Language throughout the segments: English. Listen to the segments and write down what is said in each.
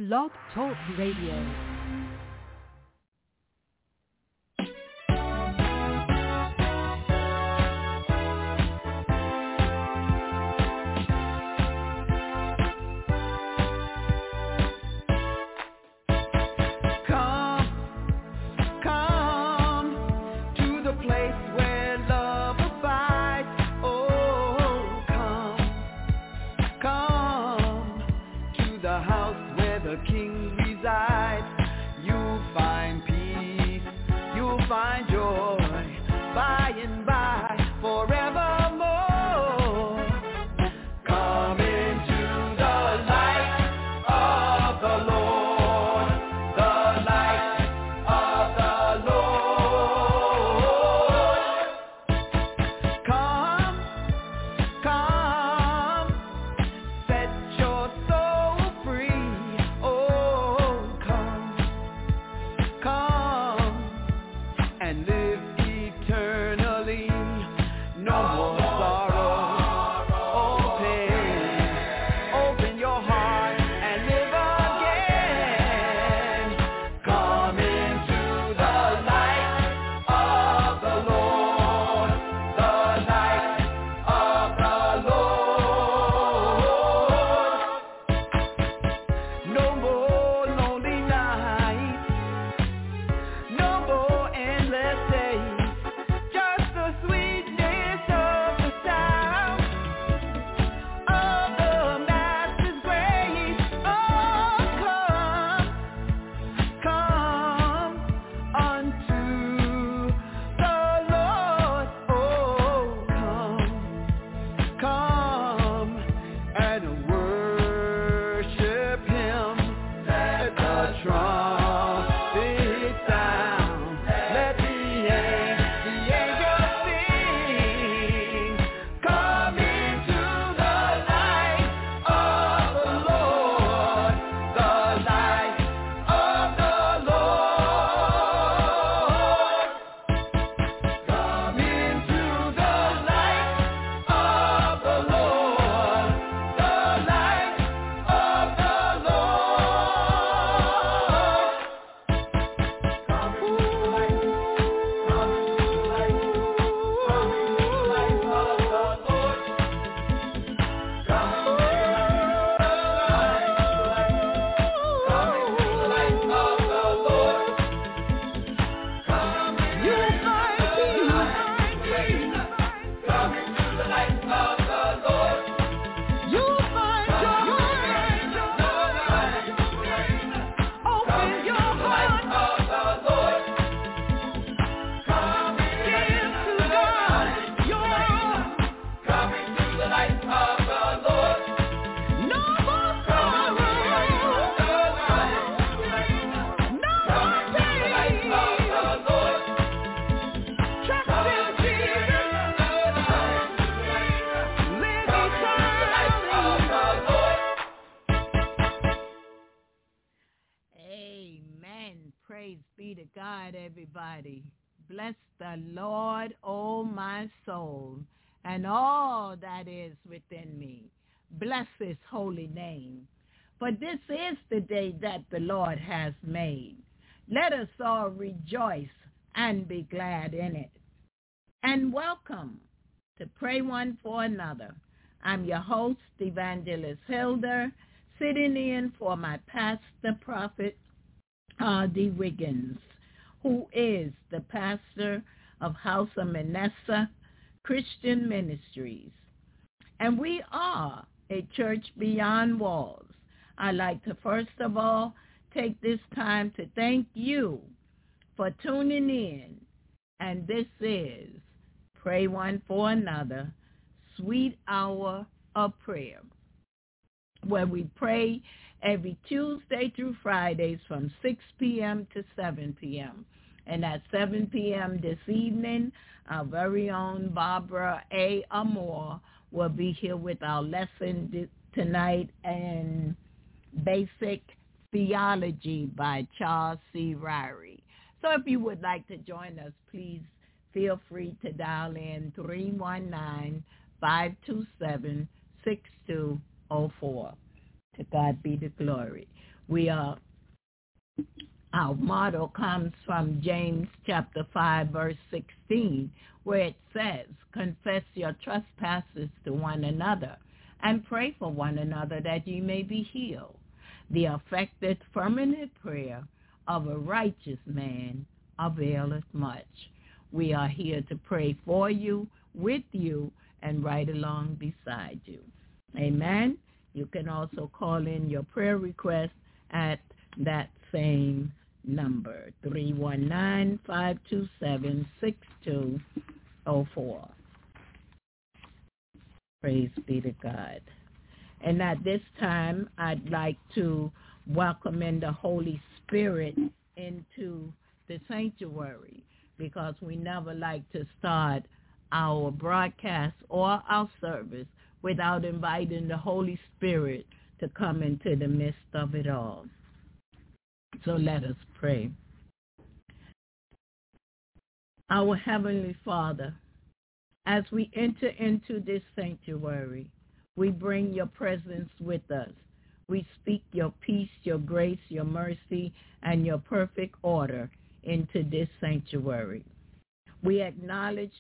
Blog Talk Radio. Everybody, bless the Lord, O my soul, and all that is within me. Bless his holy name. For this is the day that the Lord has made. Let us all rejoice and be glad in it. And welcome to Pray One for Another. I'm your host, Evangelist Hilda, sitting in for my pastor, Prophet R.D. Wiggins, who is the pastor of House of Manasseh Christian Ministries. And we are a church beyond walls. I'd like to first of all take this time to thank you for tuning in. And this is Pray One for Another, Sweet Hour of Prayer, where we pray every Tuesday through Fridays from 6 p.m. to 7 p.m. And at 7 p.m. this evening, our very own Barbara A. Amore will be here with our lesson tonight in Basic Theology by Charles C. Ryrie. So if you would like to join us, please feel free to dial in 319-527-6204. To God be the glory. Our motto comes from James chapter 5, verse 16, where it says, confess your trespasses to one another and pray for one another that ye may be healed. The effective, fervent prayer of a righteous man availeth much. We are here to pray for you, with you, and right along beside you. Amen. You can also call in your prayer request at that same number, 319-527-6204. Praise be to God. And at this time, I'd like to welcome in the Holy Spirit into the sanctuary, because we never like to start our broadcast or our service without inviting the Holy Spirit to come into the midst of it all. So let us pray. Our Heavenly Father, as we enter into this sanctuary, we bring your presence with us. We speak your peace, your grace, your mercy, and your perfect order into this sanctuary. We acknowledge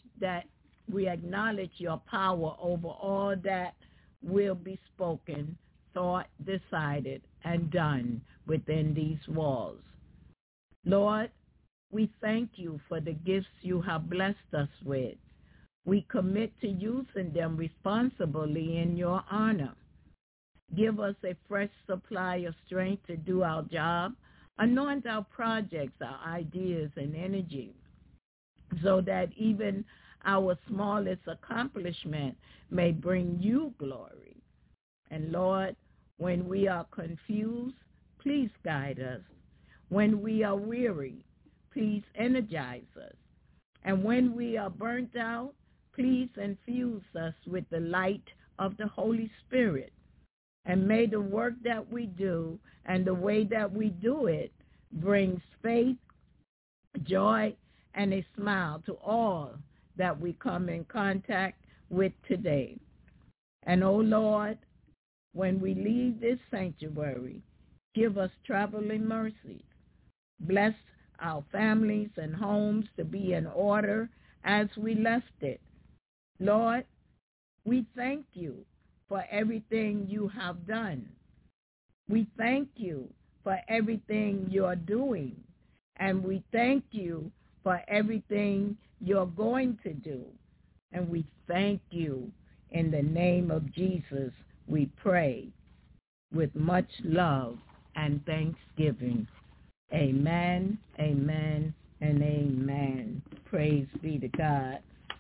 your power over all that will be spoken, thought, decided, and done within these walls. Lord, we thank you for the gifts you have blessed us with. We commit to using them responsibly in your honor. Give us a fresh supply of strength to do our job. Anoint our projects, our ideas, and energy, so that even our smallest accomplishment may bring you glory. And Lord, when we are confused, please guide us. When we are weary, please energize us. And when we are burnt out, please infuse us with the light of the Holy Spirit. And may the work that we do and the way that we do it brings faith, joy, and a smile to all that we come in contact with today. And, oh Lord, when we leave this sanctuary, give us traveling mercies. Bless our families and homes to be in order as we left it. Lord, we thank you for everything you have done. We thank you for everything you're doing. And we thank you for everything you're going to do. And we thank you. In the name of Jesus, we pray with much love and thanksgiving. Amen, amen, and amen. Praise be to God.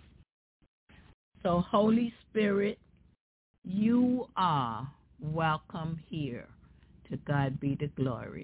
So, Holy Spirit, you are welcome here. To God be the glory.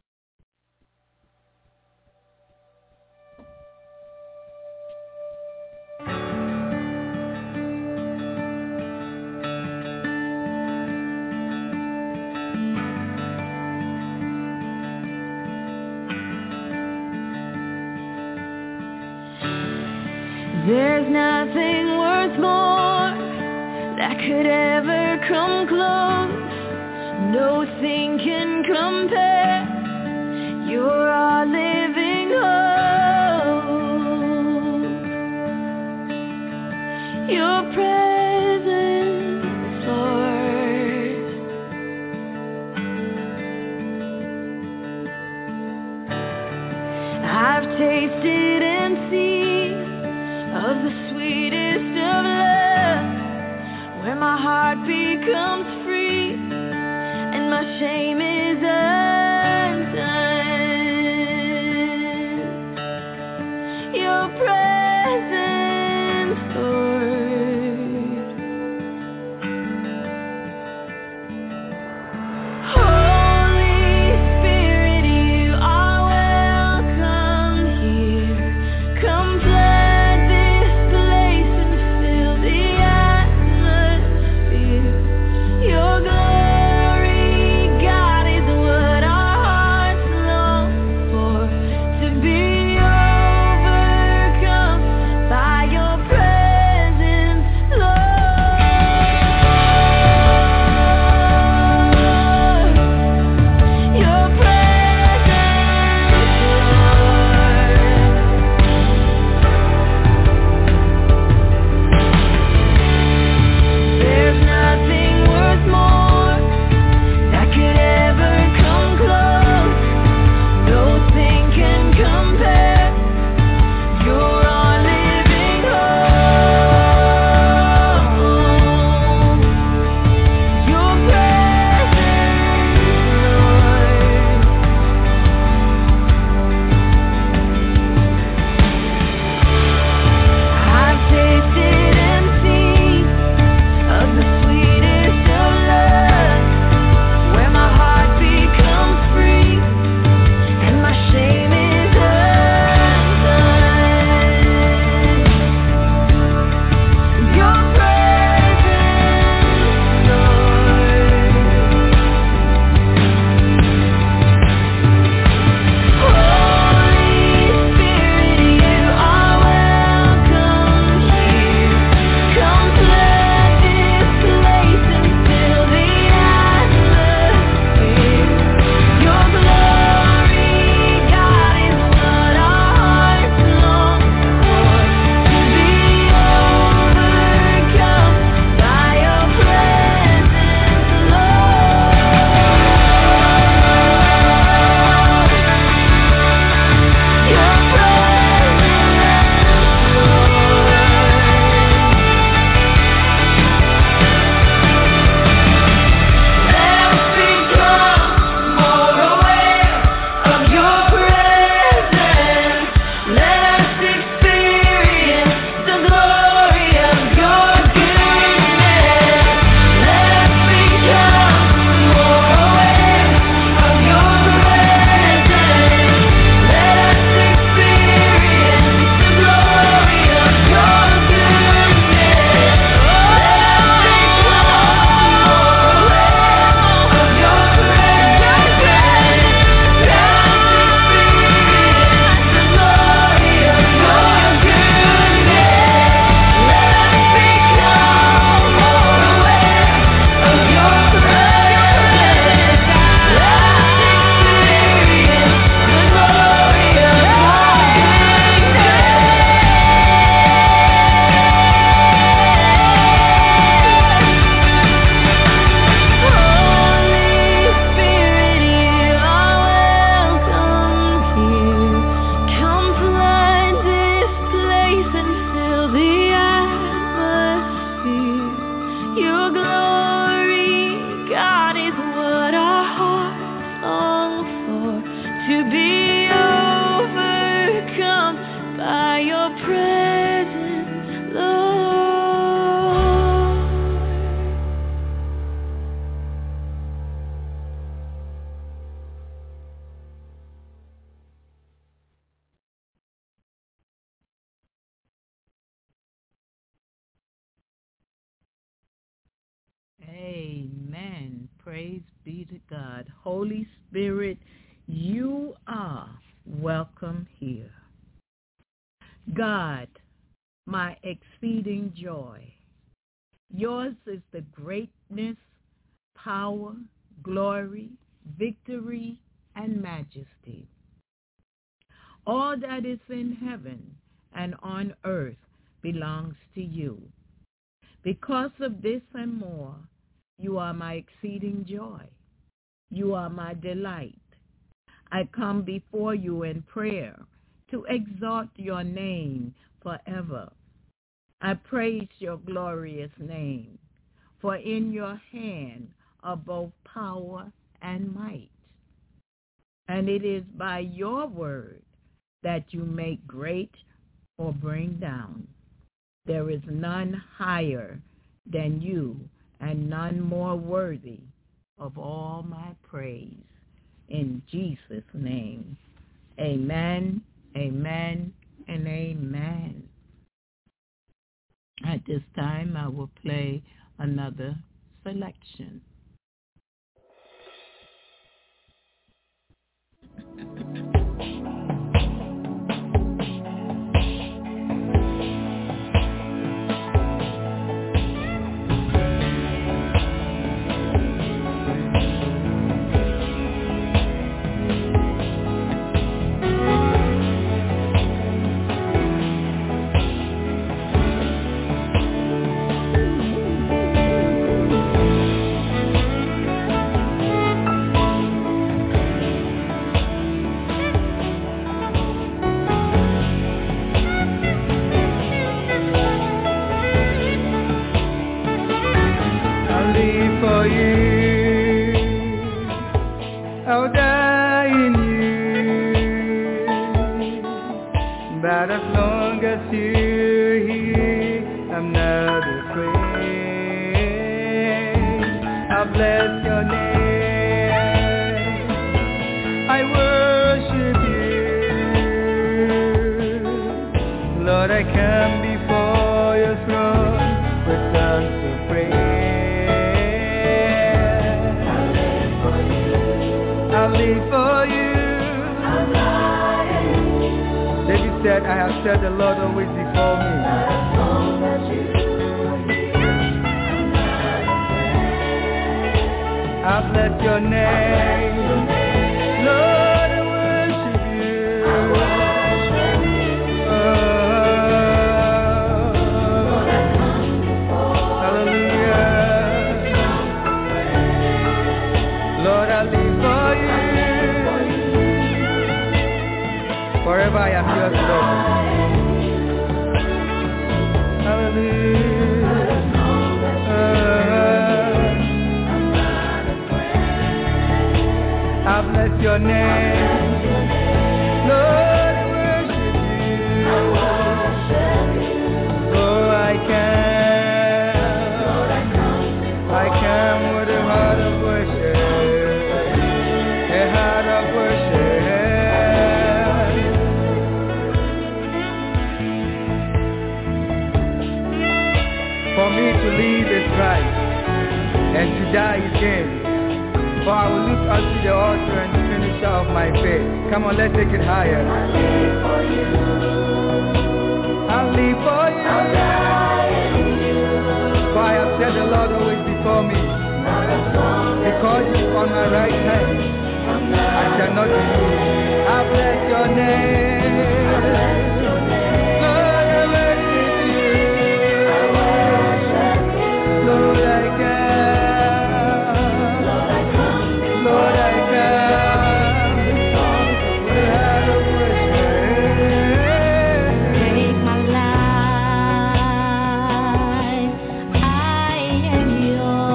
There's nothing worth more that could ever come close. Nothing can compare. You're our living hope. Your presence, Lord. I've tasted and seen of the sweetest of love, where my heart becomes free and my shame is undone. Your presence, Lord. Holy Spirit, you are welcome here. Come flood this place and fill the atmosphere. Your glory, God, to be overcome by your presence, Lord. Amen. Praise be to God. Holy Spirit, you are welcome here. God, my exceeding joy. Yours is the greatness, power, glory, victory, and majesty. All that is in heaven and on earth belongs to you. Because of this and more, you are my exceeding joy. You are my delight. I come before you in prayer to exalt your name forever. I praise your glorious name, for in your hand are both power and might. And it is by your word that you make great or bring down. There is none higher than you, and none more worthy of all my praise. In Jesus' name, amen, amen, and amen. At this time, I will play another selection.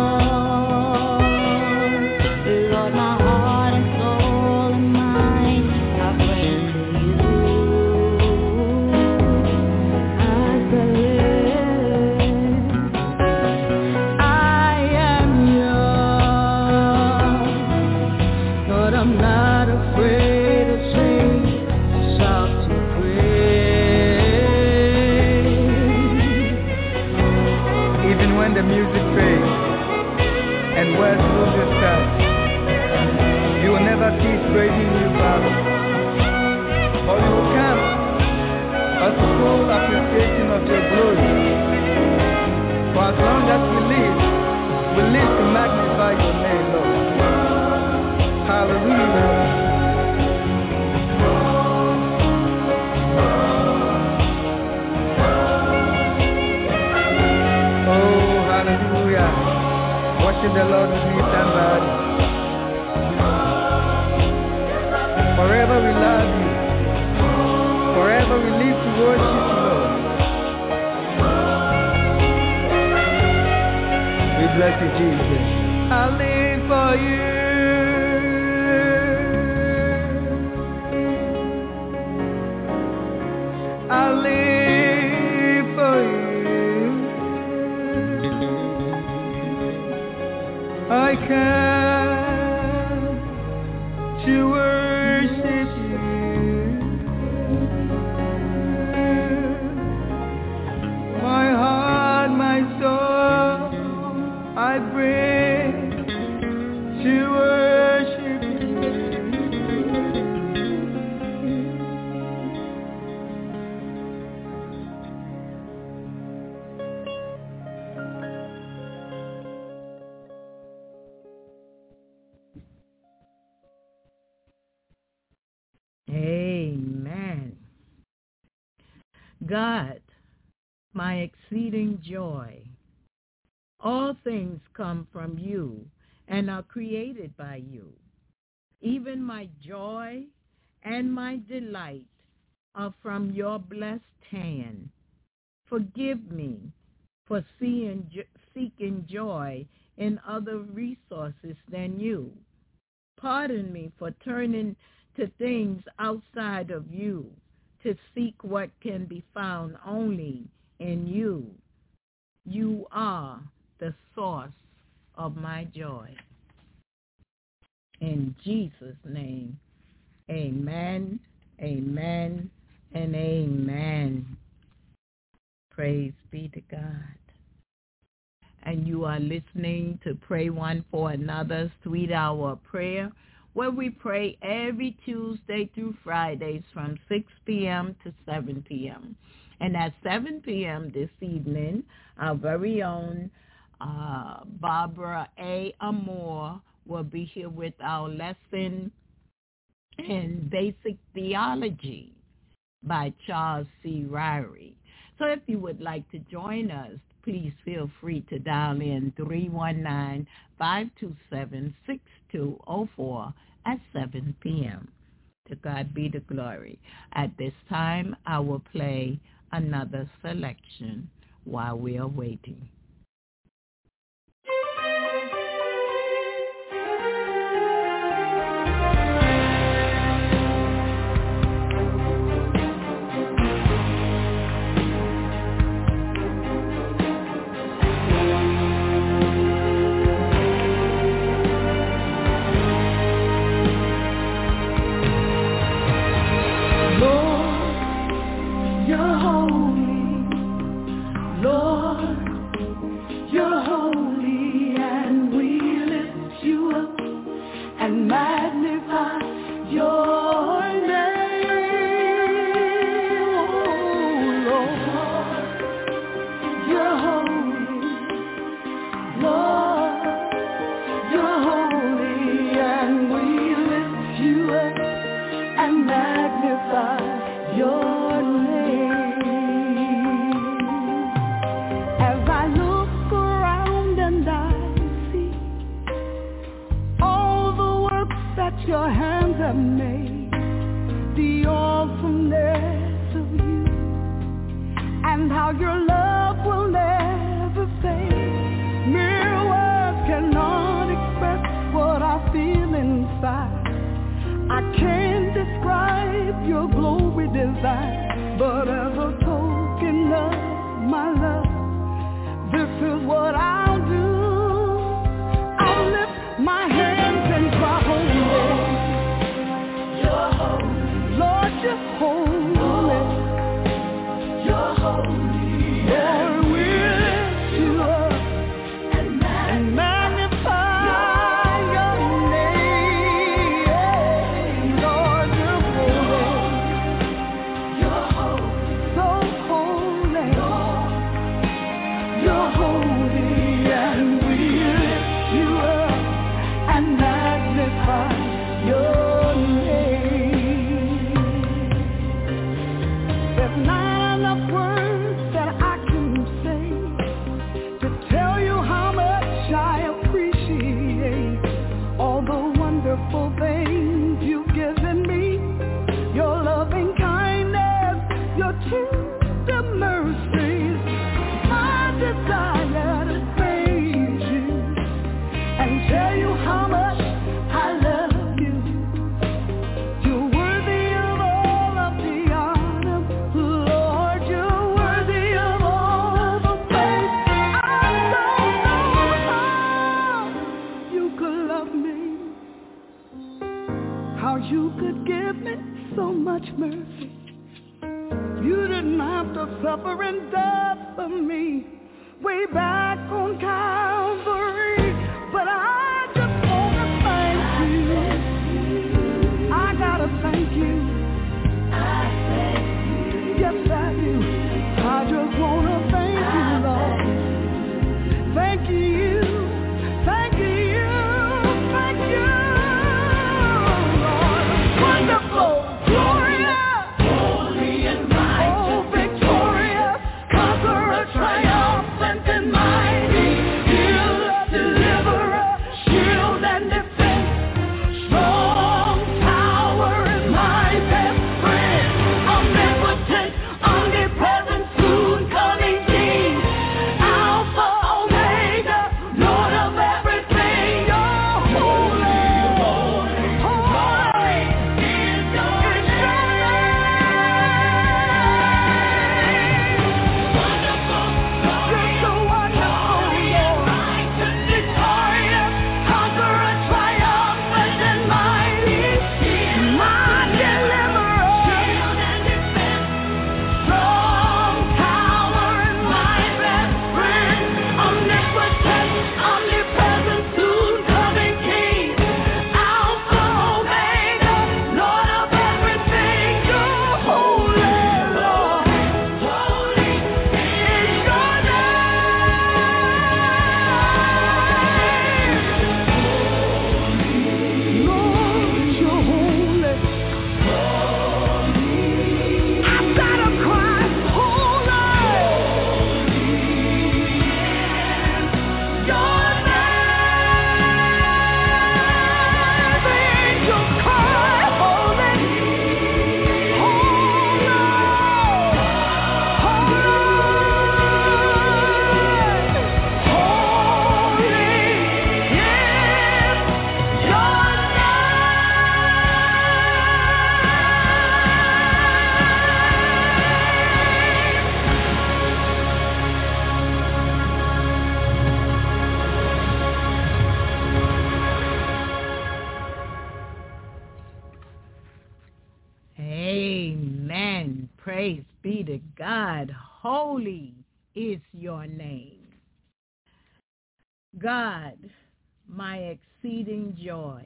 Lord, my heart and soul and mind. but I'm not afraid to sing, shout to praise. Even when the music fades and words lose their touch, you will never cease praising you, Father. For you will come as full appreciation of your glory. For as long as we live to magnify your name, Lord. Hallelujah. Oh, hallelujah. Worship the Lord with me, somebody. Forever we love you. Forever we live to worship you, Lord. We bless you, Jesus. I live for you. I live for you. I come to worship you. My heart, my soul, I bring to worship you. Amen. God, my exceeding joy. All things come from you and are created by you. Even my joy and my delight are from your blessed hand. Forgive me for seeking joy in other resources than you. Pardon me for turning to things outside of you to seek what can be found only in you. You are the source of my joy. In Jesus' name, amen, amen, and amen. Praise be to God. And you are listening to Pray One for Another, Sweet Hour of Prayer, where we pray every Tuesday through Fridays from 6 p.m. to 7 p.m. And at 7 p.m. this evening, our very own Barbara A. Amore will be here with our lesson in Basic Theology by Charles C. Ryrie. So if you would like to join us, please feel free to dial in 319-527-6204 at 7 p.m. To God be the glory. At this time, I will play another selection while we are waiting. Your hands have made the awesomeness of you, and how your love will never fade. Mere words cannot express what I feel inside. I can't describe your glory divine, but as a token of my love, this is what I'll do. I'll lift my hands and cry holy. how you could give me so much mercy. You didn't have to suffer and die for me way back on Calvary, but I just want to thank you. I gotta thank you. Yes, I do. I just want to thank you, Lord. Thank you. Thank you. Thank you, Lord. Wonderful, glorious, holy and righteous, oh, victorious, conqueror, triumphant and mighty, healer, deliverer, shield and defense, strong tower and my best friend, omnipotent, omnipresent, soon coming King, Alpha, Omega, Lord of everything. You're holy, holy is your name. Wonderful, you're so wonderful, Lord. Victorious, conqueror, triumphant and mighty, my deliverer, shield and defense, strong tower and my best friend, omnipotent, omnipresent, soon coming King, Alpha, Omega, Lord of everything. You're holy, Lord. Holy is your name. Lord, you're holy. I gotta cry, holy. Your name, angels cry, holy, holy, holy is your Amen. Praise be to God. Holy is your name. God, my exceeding joy.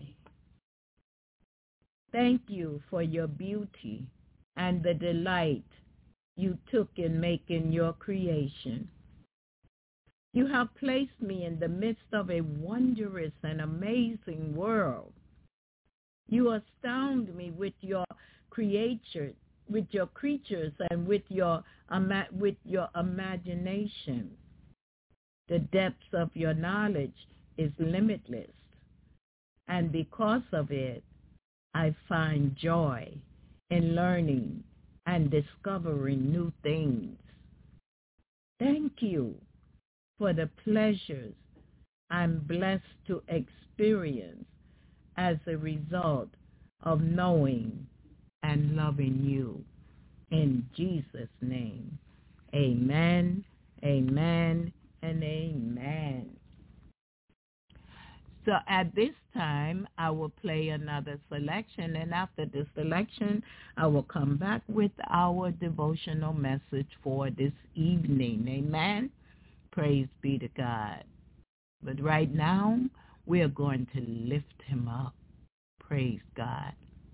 Thank you for your beauty and the delight you took in making your creation. You have placed me in the midst of a wondrous and amazing world. You astound me with your creatures, and with your imagination. The depths of your knowledge is limitless, and because of it, I find joy in learning and discovering new things. Thank you for the pleasures I'm blessed to experience as a result of knowing and loving you. In Jesus' name, amen, amen, and amen. So at this time, I will play another selection, and after the selection, I will come back with our devotional message for this evening. Amen. Praise be to God. But right now, we are going to lift him up. Praise God.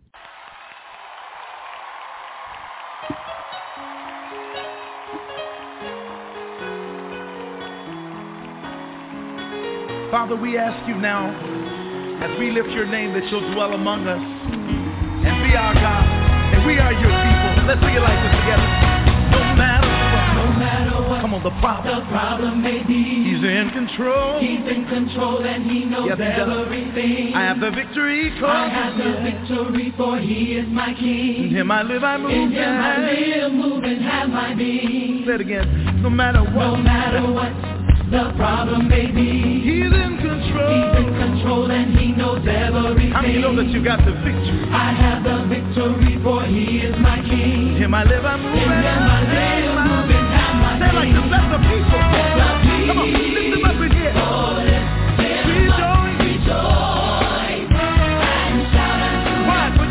Father, we ask you now, as we lift your name, that you'll dwell among us and be our God, and we are your people. Let's sing it like this together. No matter what, come on, the problem may be, he's in control. He's in control and he knows everything. I have the victory, for he is my king. In him I live, I move, and have my being. Say it again. No matter what the problem may be, he's in control. He's in control and he knows everything. How many know that you got the victory? I have the victory, for he is my king. In him I live, I move, and have my being. Say like this, let the people. Come on, lift them up in here. Rejoice and shout. Why?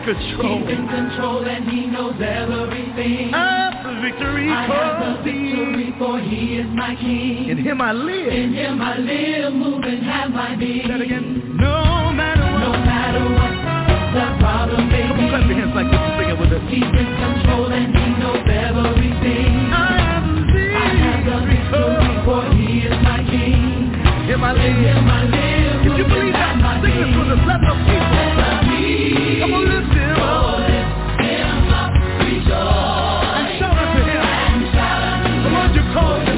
control. He's in control and he knows everything. I have the victory. I have the victory, for he is my king. In him I live. In him I live, move and have my being. Say that again. No matter what. No matter what the problem may be. Come on, clap your hands like this and sing it with us. He's in control and he knows everything. I have the victory, for he is my king. In him I live. In him I live. If you believe that, sing this with us. Let the people. Come on, lift him up. Lift him up, rejoice. And shout unto him. The Lord you called him.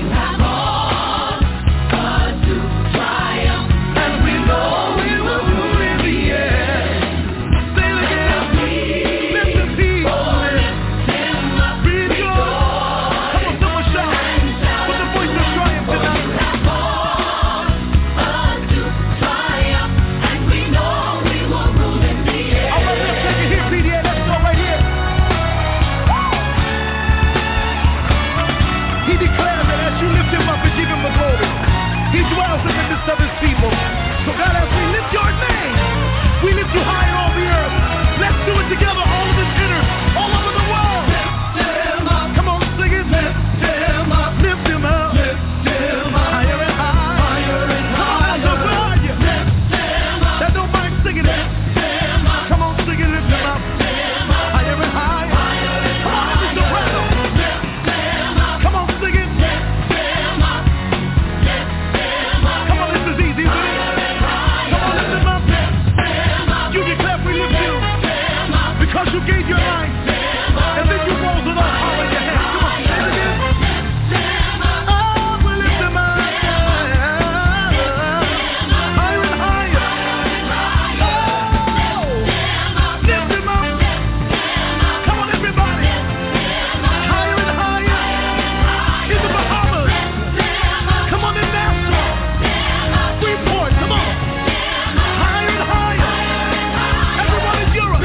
Of his people. So God, as we lift your name, we lift you high in all the earth. Let's do it together, all of his hitters, all over the world. Lift him up. Come on, sing it. Lift him up. Lift him up. Lift him up. Higher and higher. Higher and higher. Come on, lift him up. That don't mind singing it. Lift him up. Come on, sing it. Lift him up. Higher and higher. Come on, every soprano. Lift him up. Come on, sing it. Because you gave your life, and then you rose with all power in your hands. Come on, say it again. Oh, we lift him up. Higher and higher. Oh, lift him up. Come on, everybody. Higher and higher. In the Bahamas. Come on, in Nassau. Freeport, come on. Higher and higher. Everyone in Europe.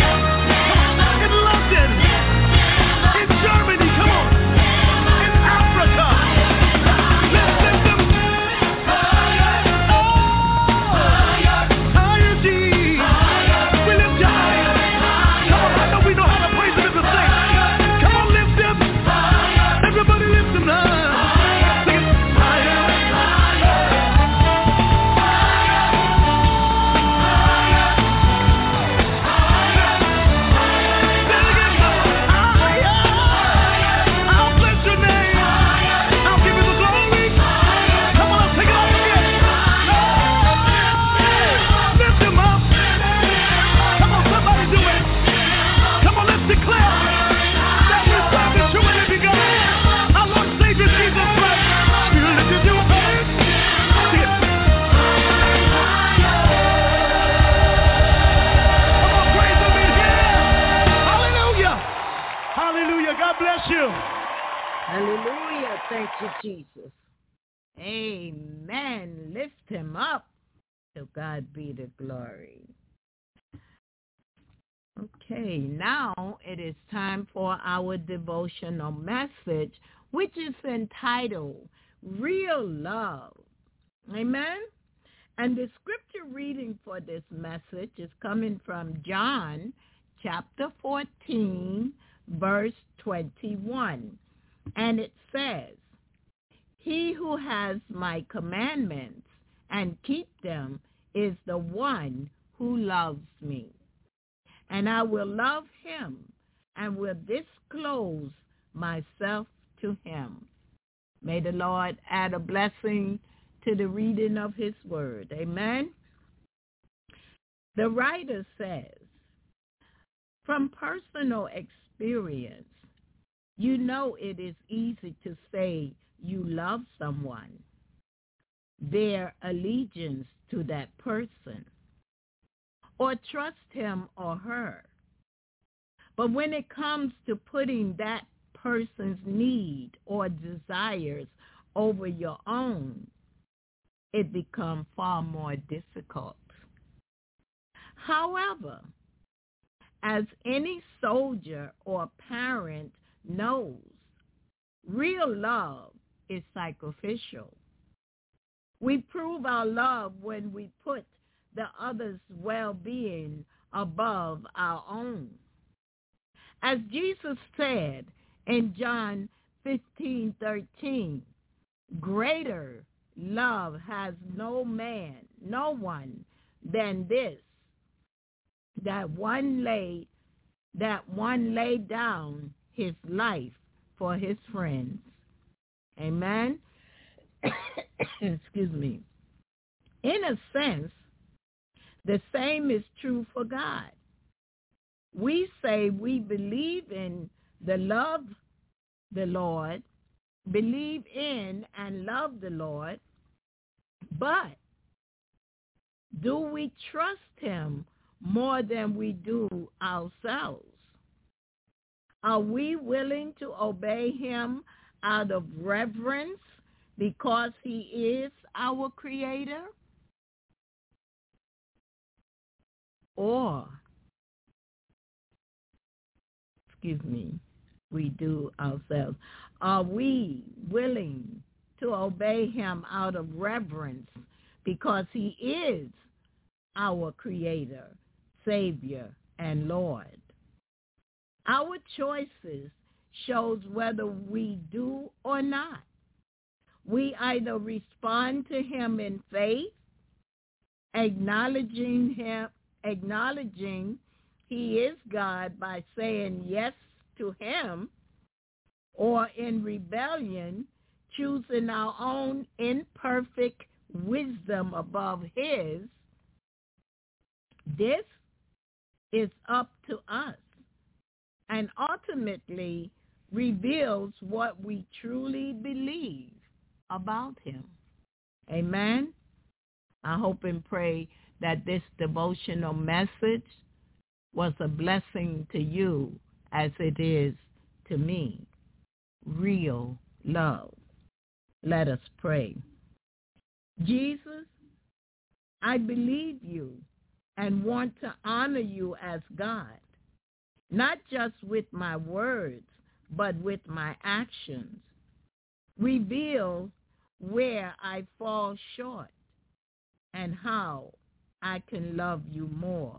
Hallelujah. Thank you, Jesus. Amen. Lift him up. To God be the glory. Okay, now it is time for our devotional message, which is entitled Real Love. Amen. And the scripture reading for this message is coming from John chapter 14, verse 21. And it says, "He who has my commandments and keep them is the one who loves me. And I will love him and will disclose myself to him." May the Lord add a blessing to the reading of his word. Amen. The writer says, from personal experience, you know it is easy to say you love someone, bear allegiance to that person, or trust him or her. But when it comes to putting that person's need or desires over your own, it becomes far more difficult. However, as any soldier or parent knows, real love is sacrificial. We prove our love when we put the other's well-being above our own. As Jesus said in John 15:13, greater love has no one than this, that one laid down his life for his friends. Amen. Excuse me. In a sense, the same is true for God. We say we believe in the Lord, believe in and love the Lord, but do we trust him more than we do ourselves? Are we willing to obey him out of reverence because he is our creator? Or, we do ourselves. Are we willing to obey him out of reverence because he is our creator, Savior, and Lord? Our choices shows whether we do or not. We either respond to him in faith, acknowledging he is God by saying yes to him, or in rebellion, choosing our own imperfect wisdom above his. This is up to us and ultimately reveals what we truly believe about him. Amen. I hope and pray that this devotional message was a blessing to you as it is to me. Real love. Let us pray. Jesus, I believe you and want to honor you as God, not just with my words, but with my actions. Reveal where I fall short and how I can love you more.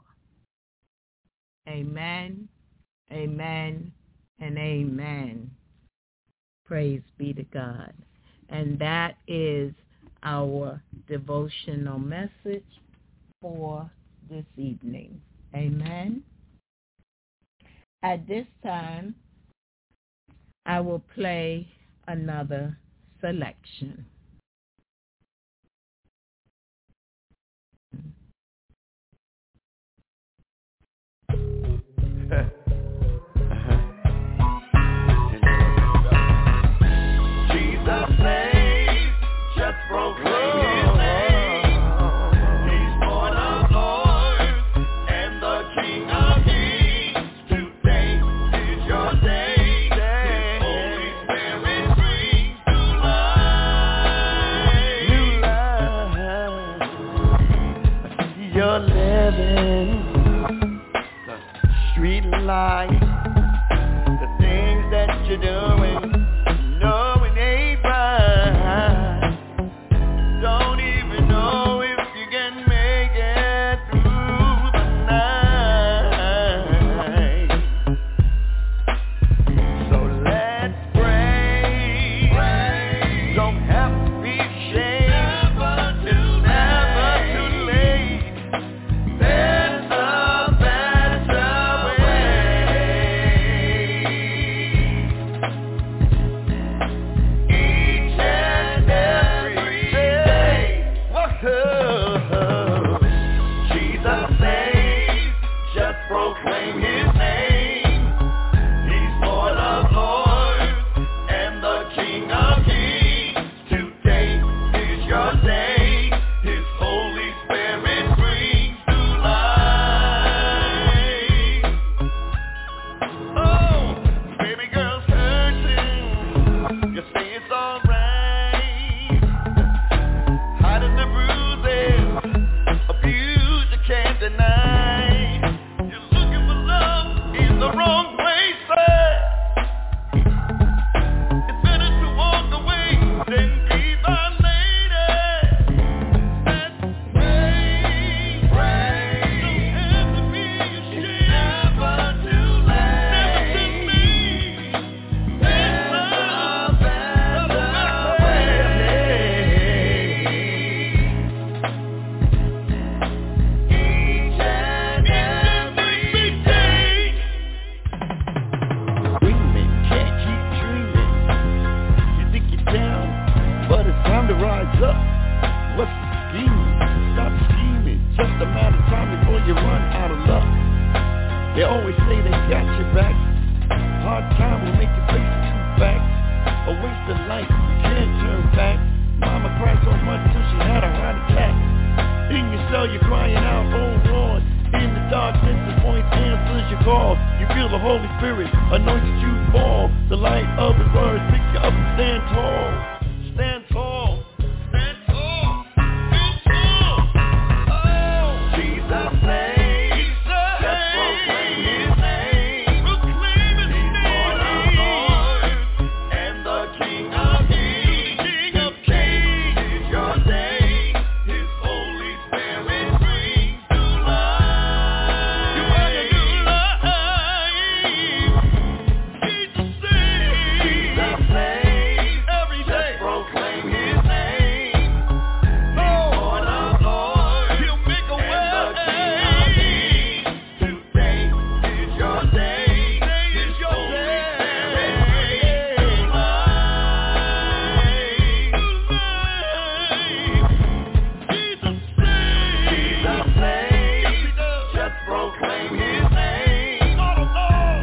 Amen, amen, and amen. Praise be to God. And that is our devotional message for this evening. Amen. At this time, I will play another selection. Jesus saves, just proclaim his name. He's Lord of Lords and the King of Kings. Today is your day. His Holy Spirit brings to life. Holy Spirit anointed you fall. The light of his word, pick you up and stand tall. Stand tall. Stand tall. Stand tall. Oh, Jesus saves. Let's proclaim his name. Proclaim his name. He's Lord of lords and the King of kings. King of kings. This is your day. His Holy Spirit brings to life. You are your new life. Jesus saves. Jesus saves. Every day. Let's proclaim his name. He's Lord of lords. He'll make a way. Today is your day. His Holy Spirit brings to life. Jesus saves. Just proclaim his name. He's Lord of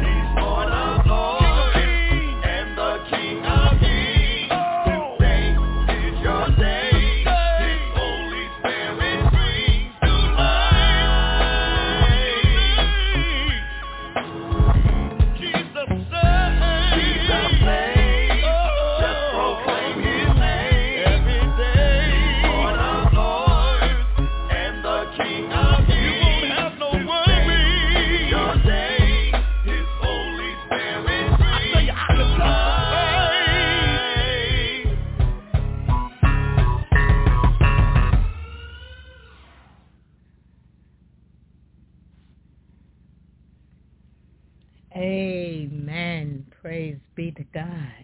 lords and the King of kings. Today is your day. His Holy Spirit brings to life. Jesus saves. Just proclaim his name. Every day. He's Lord of lords and the King of kings. You won't have no worries. Your day. His Holy Spirit brings to life. Amen. Praise be to God.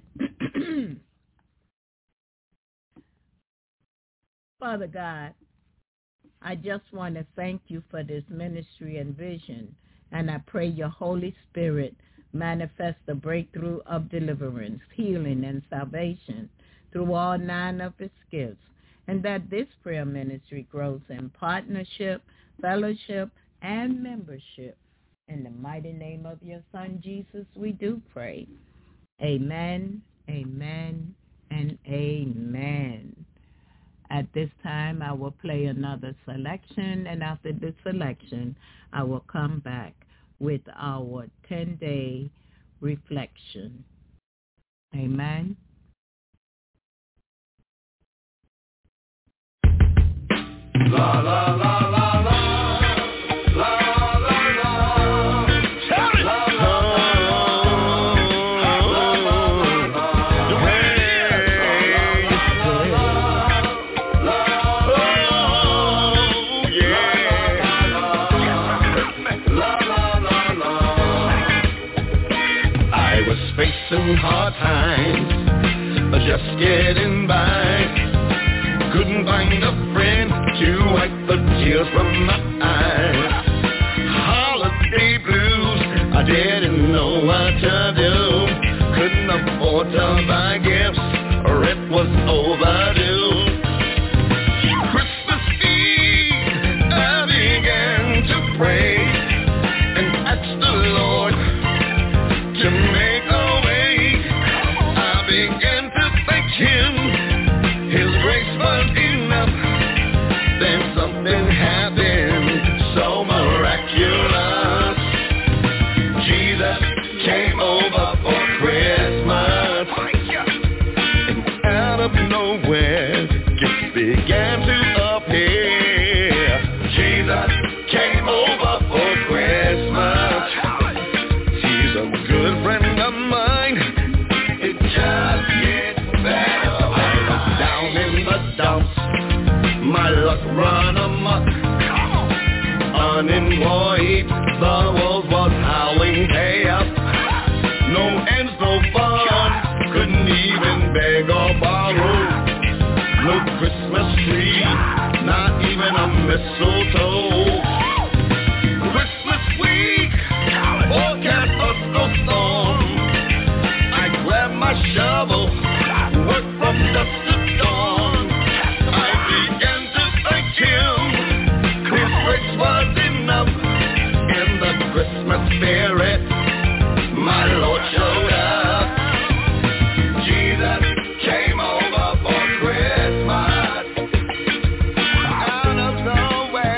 Father God, I just want to thank you for this ministry and vision, and I pray your Holy Spirit manifest the breakthrough of deliverance, healing, and salvation through all 9 of its gifts, and that this prayer ministry grows in partnership, fellowship, and membership. In the mighty name of your Son, Jesus, we do pray. Amen, amen, and amen. At this time, I will play another selection, and after this selection, I will come back with our 10-day reflection. Amen. La la la la la. La la la. Shout it. La la la. La la la. The way. La la la. Oh yeah. La la la. I was facing hard times, just getting by. Couldn't find a friend to wipe the tears from my eyes. Holiday blues, I didn't know what to do. Couldn't afford to buy gifts, or it was overdue. Christmas Eve, I began to pray and ask the Lord to make a way. I began to thank him. His grace was enough. Then something happened so miraculous. Jesus came over for Christmas. And out of nowhere, gifts began to appear. Jesus came over for Christmas. He's a good friend of mine. It just gets better. Down in the dumps, my luck run amok. Unemployed, the world was howling, pay up. No ends, no fun, couldn't even beg or borrow. No Christmas tree, not even a mistletoe. Christmas week, forecast a snowstorm. I grabbed my shovel, worked from dusk to dawn. I began to thank him. His grace was enough. In the Christmas spirit, my Lord showed up. Jesus came over for Christmas. Out of nowhere.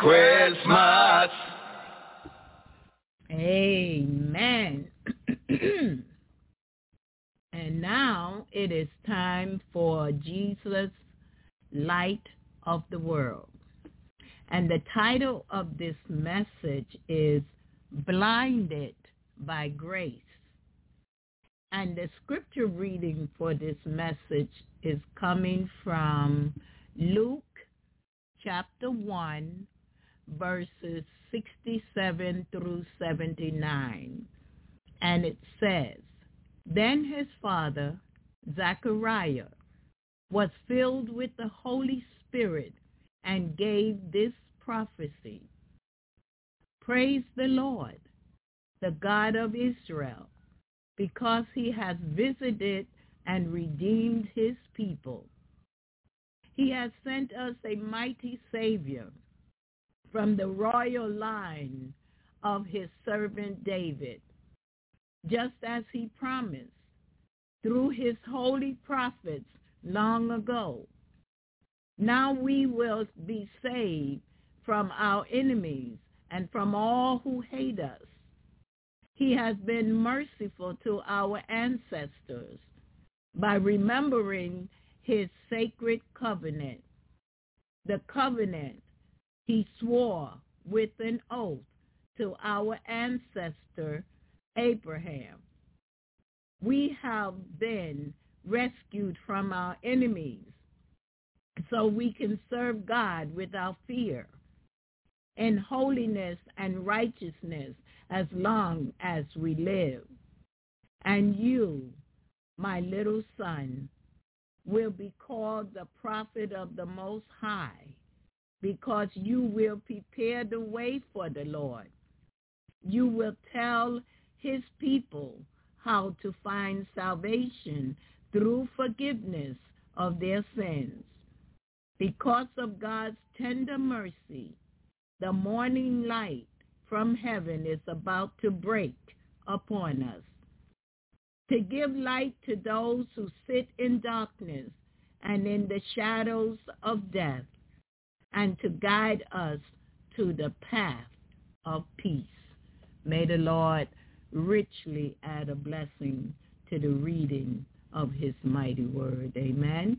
Christmas. Amen. And now it is time for Jesus, Light of the World. And the title of this message is Blinded by Grace. And the scripture reading for this message is coming from Luke chapter 1, verses 67 through 79. And it says, Then his father, Zechariah, was filled with the Holy Spirit and gave this prophecy. Praise the Lord, the God of Israel, because he has visited and redeemed his people. He has sent us a mighty Savior from the royal line of his servant David, just as he promised through his holy prophets long ago. Now we will be saved from our enemies and from all who hate us. He has been merciful to our ancestors by remembering his sacred covenant, the covenant he swore with an oath to our ancestor Abraham. We have been rescued from our enemies so we can serve God without fear, in holiness and righteousness as long as we live. And you, my little son, will be called the prophet of the Most High, because you will prepare the way for the Lord. You will tell his people how to find salvation through forgiveness of their sins. Because of God's tender mercy, the morning light from heaven is about to break upon us, to give light to those who sit in darkness and in the shadows of death, and to guide us to the path of peace. May the Lord richly add a blessing to the reading of his mighty word. Amen.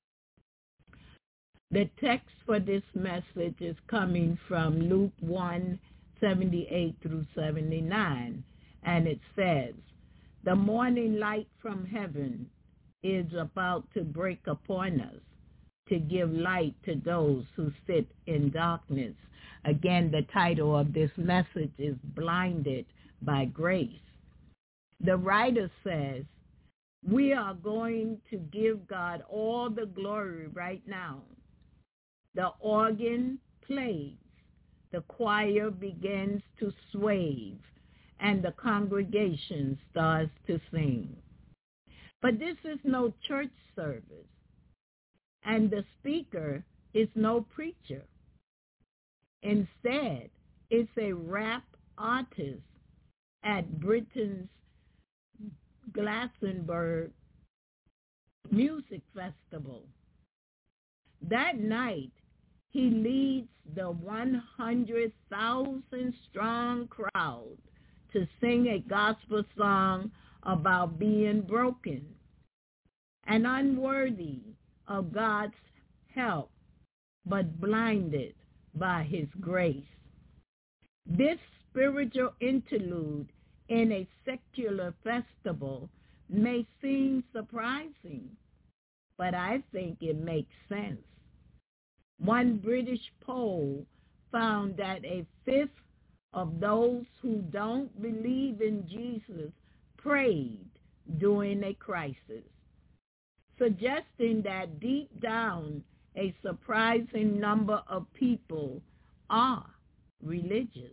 The text for this message is coming from Luke 1, 78 through 79, and it says, The morning light from heaven is about to break upon us, to give light to those who sit in darkness. Again, the title of this message is Blinded by Grace. The writer says, we are going to give God all the glory right now. The organ plays, the choir begins to sway, and the congregation starts to sing. But this is no church service, and the speaker is no preacher. Instead, it's a rap artist at Britain's Glastonbury Music Festival. That night, he leads the 100,000 strong crowd to sing a gospel song about being broken and unworthy of God's help, but blinded by his grace. This spiritual interlude in a secular festival may seem surprising, but I think it makes sense. One British poll found that a fifth of those who don't believe in Jesus prayed during a crisis, suggesting that deep down a surprising number of people are religious.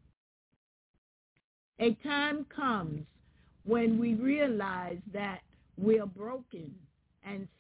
A time comes when we realize that we're broken and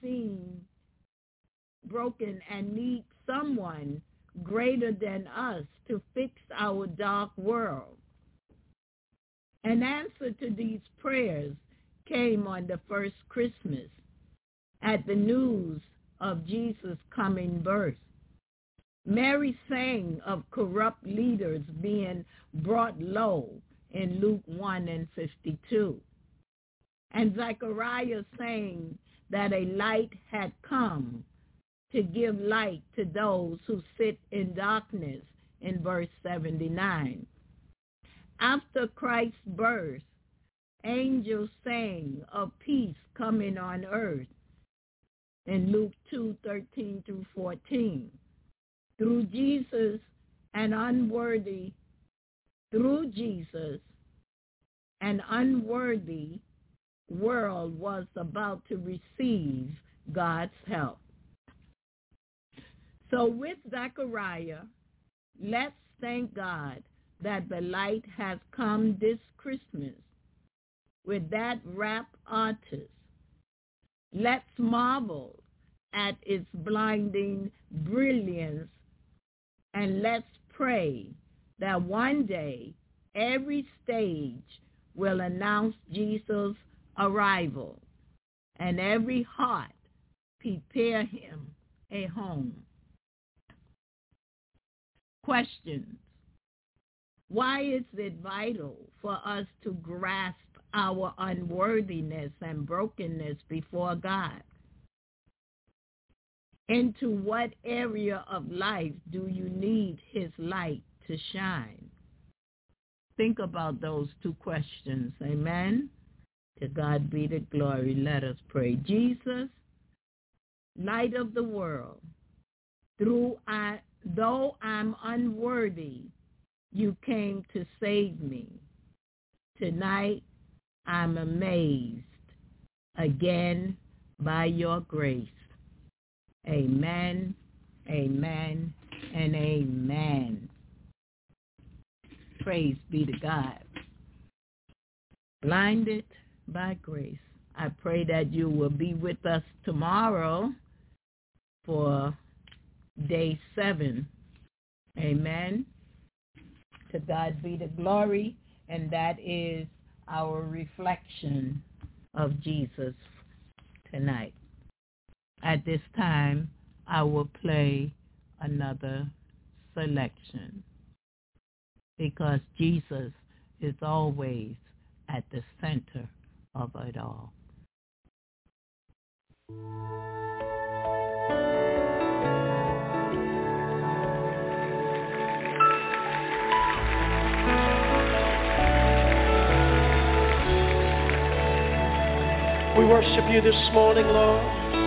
need someone greater than us to fix our dark world. An answer to these prayers came on the first Christmas at the news of Jesus' coming birth. Mary sang of corrupt leaders being brought low in Luke 1:52. And Zechariah saying that a light had come to give light to those who sit in darkness in verse 79. After Christ's birth, angels sang of peace coming on earth in Luke 2:13 through 14. Through Jesus, an unworthy world was about to receive God's help. So with Zechariah, let's thank God that the light has come this Christmas with that rap artist. Let's marvel at its blinding brilliance, and let's pray that one day every stage will announce Jesus' arrival, and every heart prepare him a home. Questions. Why is it vital for us to grasp our unworthiness and brokenness before God? Into what area of life do you need his light to shine? Think about those two questions. Amen. To God be the glory. Let us pray. Jesus, light of the world, though I'm unworthy, you came to save me. Tonight, I'm amazed again by your grace. Amen, amen, and amen. Praise be to God. Blinded by grace. I pray that you will be with us tomorrow for day 7. Amen. To God be the glory, and that is our reflection of Jesus tonight. At this time, I will play another selection because Jesus is always at the center of it all. We worship you this morning, Lord.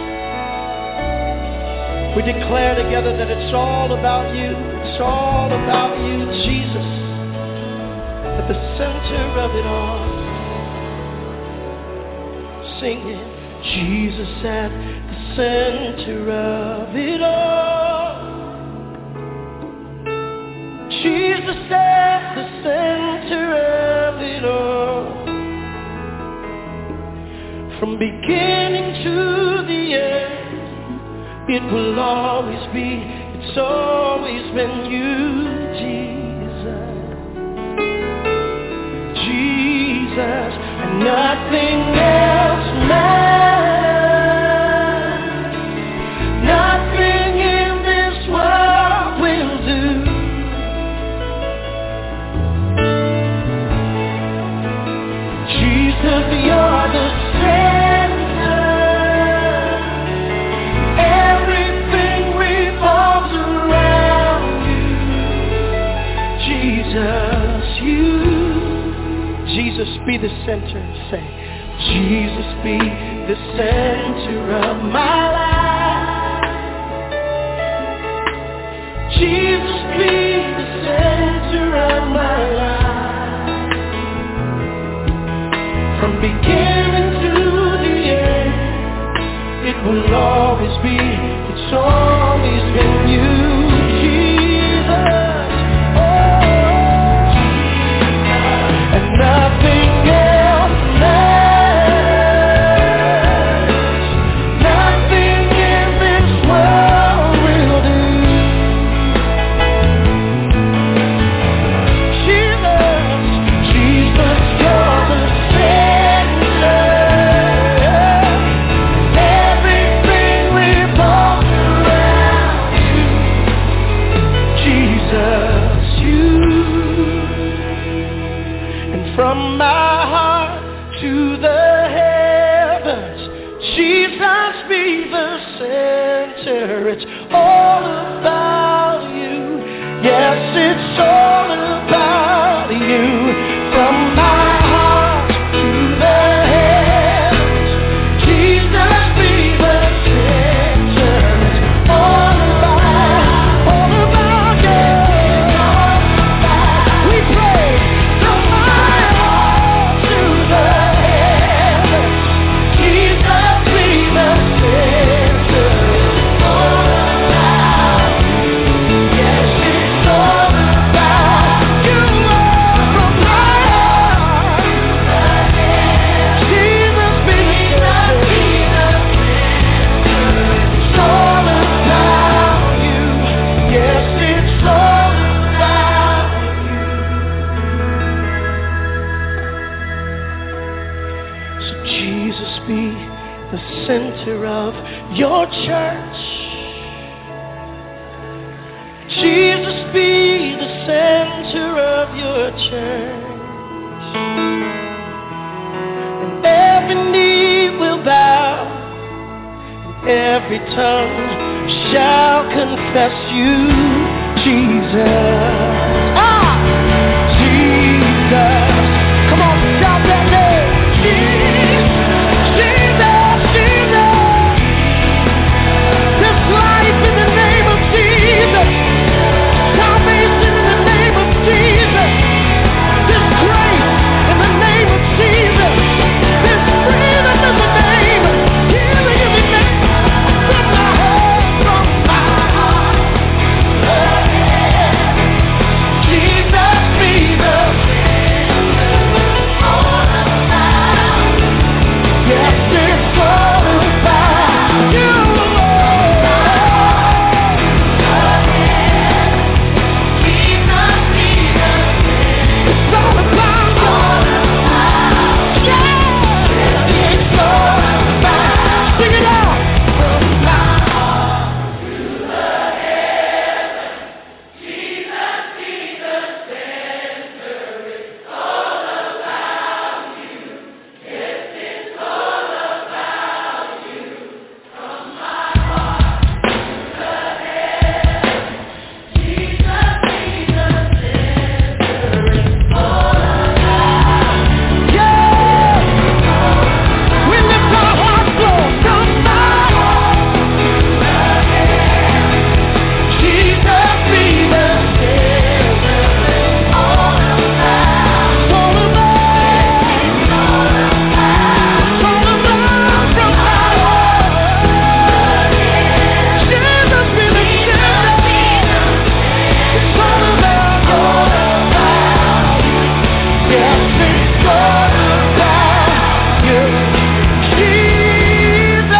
We declare together that it's all about you. It's all about you, Jesus, at the center of it all. Singing, Jesus at the center of it all. Jesus at the center of it all. From beginning to the end, it will always be, it's always been you, Jesus. Jesus, and nothing else matters. Nothing in this world will do. Jesus, you're the center. Everything revolves around you. Jesus, you. Jesus, be the center. Say, Jesus, be the center of my life. Jesus, be the center of my life. From beginning to the end, it will always be, it's always been you, Jesus. Oh, Jesus. And nothing else matters. Nothing in this world will do. Jesus, Jesus, you're the center. Everything revolves around Jesus be the center of your church. Jesus be the center of your church. And every knee will bow, and every tongue shall confess you, Jesus. Jesus. Come on, shout that name. Jesus, Jesus, Jesus. There's life in the name of Jesus. Salvation in the name of Jesus. There's grace in the name of Jesus. There's freedom in the name. Healing in the name. From my heart, from my heart. Jesus be the yes, it's all about you. It's all about you. Yeah, it's all about. Sing it out. From my heart to the heaven, Jesus be the center. It's all about you. Yes, it's all about you. From my heart to the heaven, Jesus be the center. It's all about you. Yeah. We lift our hearts, Lord, from my heart to the heaven. Jesus be the center. It's all about. It's all about. It's all about from my heart. Jesus be the center. It's all about you. Yes, it's all about you, Jesus.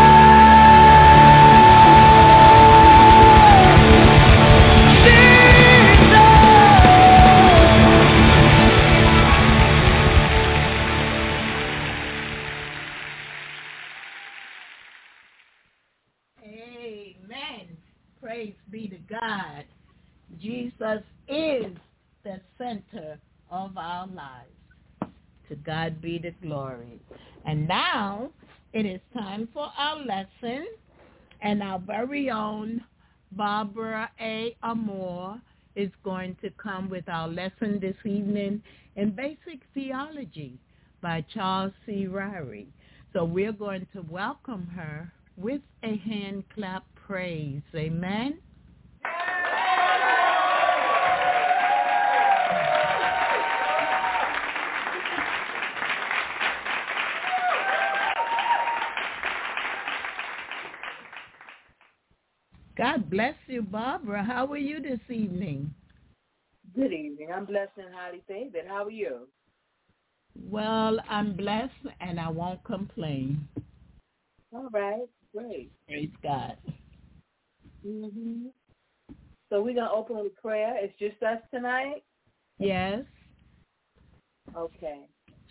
Amen. Praise be to God. Jesus is the center of our lives. To God be the glory. And now it is time for our lesson, and our very own Barbara A. Amore is going to come with our lesson this evening in Basic Theology by Charles C. Ryrie. So we're going to welcome her with a hand clap praise. Amen. God bless you, Barbara. How are you this evening? Good evening. I'm blessed and highly favored. How are you? Well, I'm blessed and I won't complain. All right. Great. Praise God. Mm-hmm. So we're going to open with prayer. It's just us tonight? Yes. Okay.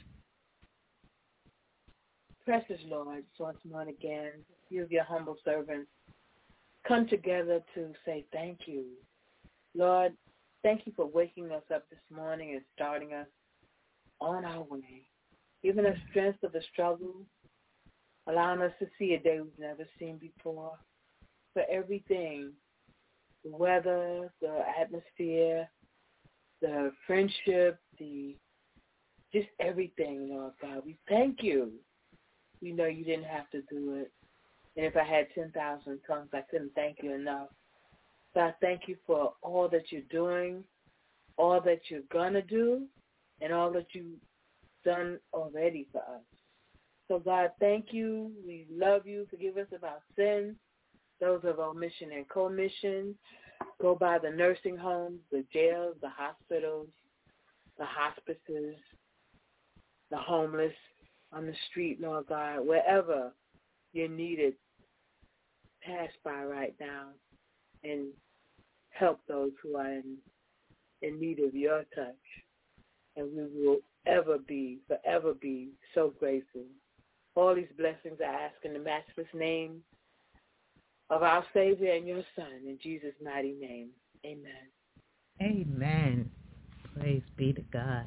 Precious Lord, once more again, you of your humble servants come together to say thank you. Lord, thank you for waking us up this morning and starting us on our way, giving us strength of the struggle, allowing us to see a day we've never seen before, for everything, the weather, the atmosphere, the friendship, just everything, Lord God. We thank you. We know you didn't have to do it. And if I had 10,000 tongues, I couldn't thank you enough. So I thank you for all that you're doing, all that you're going to do, and all that you've done already for us. So, God, thank you. We love you. Forgive us of our sins, those of omission and commission. Go by the nursing homes, the jails, the hospitals, the hospices, the homeless on the street, Lord God, wherever you're needed, pass by right now and help those who are in need of your touch. And we will forever be so grateful All these blessings I ask in the matchless name of our Savior and your Son, in Jesus' mighty name. Amen. Amen. Praise be to God.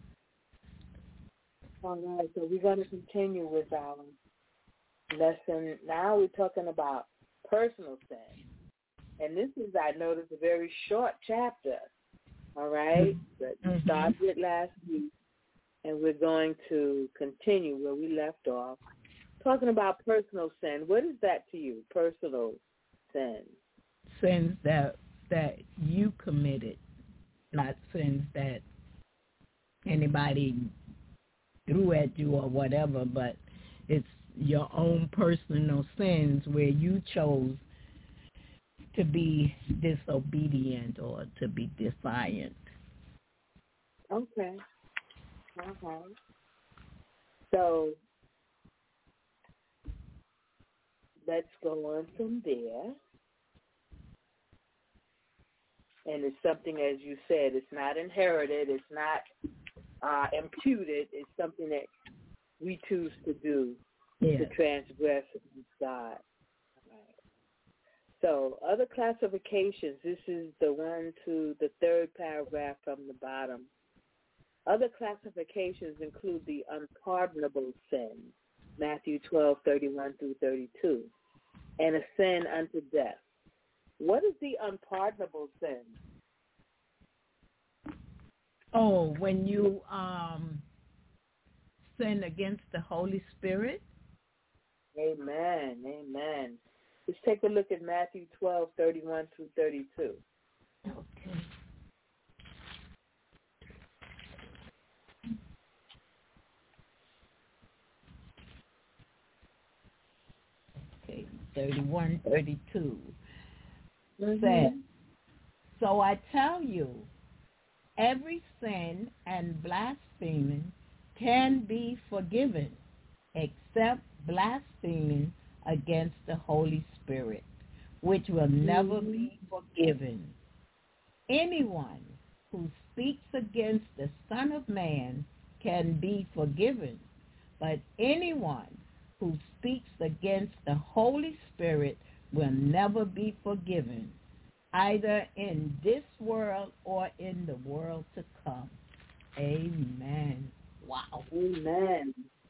All right, so we're going to continue with our lesson. Now we're talking about personal sin. And this is, I noticed, a very short chapter, all right, that we started with last week, and we're going to continue where we left off, talking about personal sin. What is that to you, personal sin? Sins that you committed, not sins that anybody threw at you or whatever, but it's your own personal sins where you chose to be disobedient or to be defiant. Okay. So let's go on from there. And it's something, as you said, it's not inherited, it's not imputed, it's something that we choose to do, to transgress against God. Right. So other classifications, this is the one to the third paragraph from the bottom. Other classifications include the unpardonable sin, Matthew 12:31 through 32, and a sin unto death. What is the unpardonable sin? Oh, when you sin against the Holy Spirit? Amen. Let's take a look at Matthew 12:31 through 32. Okay. 31, 32 says, so I tell you, every sin and blaspheming can be forgiven except blaspheming against the Holy Spirit, which will never be forgiven. Anyone who speaks against the Son of Man can be forgiven, but anyone who speaks against the Holy Spirit will never be forgiven, either in this world or in the world to come. Amen. Wow. Amen.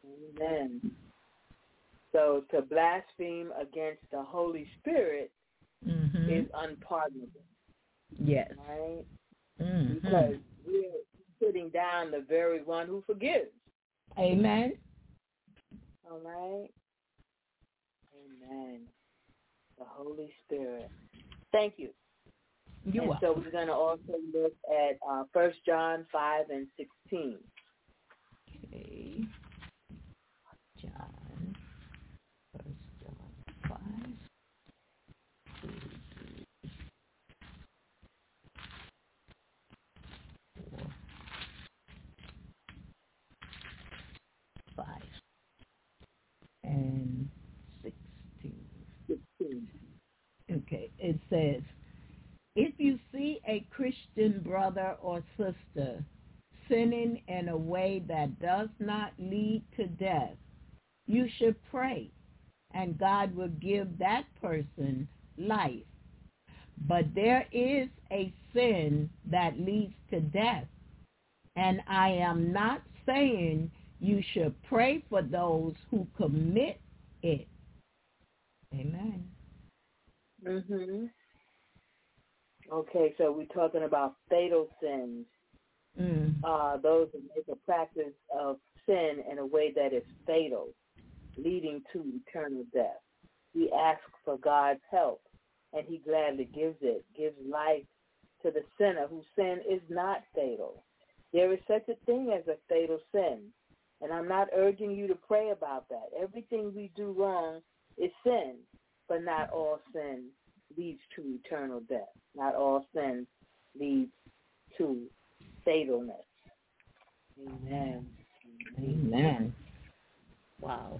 So to blaspheme against the Holy Spirit is unpardonable. Yes. Right? Because we're putting down the very one who forgives. Amen. All right. Amen. The Holy Spirit. Thank you. You're welcome. So we're going to also look at 1 John 5 and 16. Okay. John. 1 John 5. 5 and 16. Okay, it says, if you see a Christian brother or sister sinning in a way that does not lead to death, you should pray, and God will give that person life. But there is a sin that leads to death, and I am not saying you should pray for those who commit it. Amen. Okay, so we're talking about fatal sins. Those that make a practice of sin in a way that is fatal, leading to eternal death. We ask for God's help, and he gladly gives it, gives life to the sinner whose sin is not fatal. There is such a thing as a fatal sin, and I'm not urging you to pray about that. Everything we do wrong is sin, but not all sin leads to eternal death. Not all sin leads to fatalness. Amen. Amen. Wow.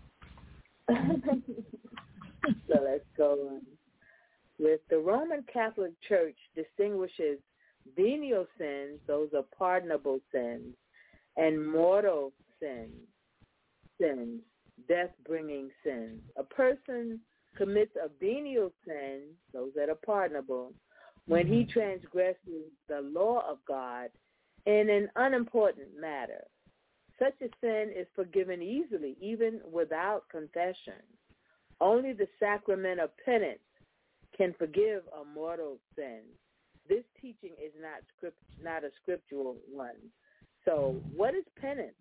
So let's go on. With the Roman Catholic Church distinguishes venial sins, those are pardonable sins, and mortal sins, death-bringing sins. A person commits a venial sin, those that are pardonable, when he transgresses the law of God in an unimportant matter. Such a sin is forgiven easily, even without confession. Only the sacrament of penance can forgive a mortal sin. This teaching is not a scriptural one. So what is penance?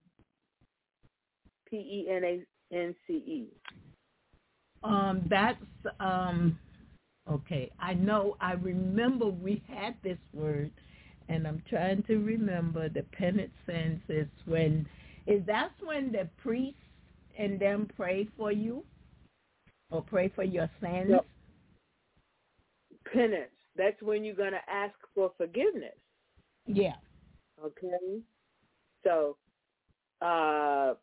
P-E-N-A-N-C-E. That's, okay. I remember we had this word, and I'm trying to remember the penance sins is that's when the priest and them pray for you or pray for your sins? No. Penance. That's when you're going to ask for forgiveness. Yeah. Okay? So, the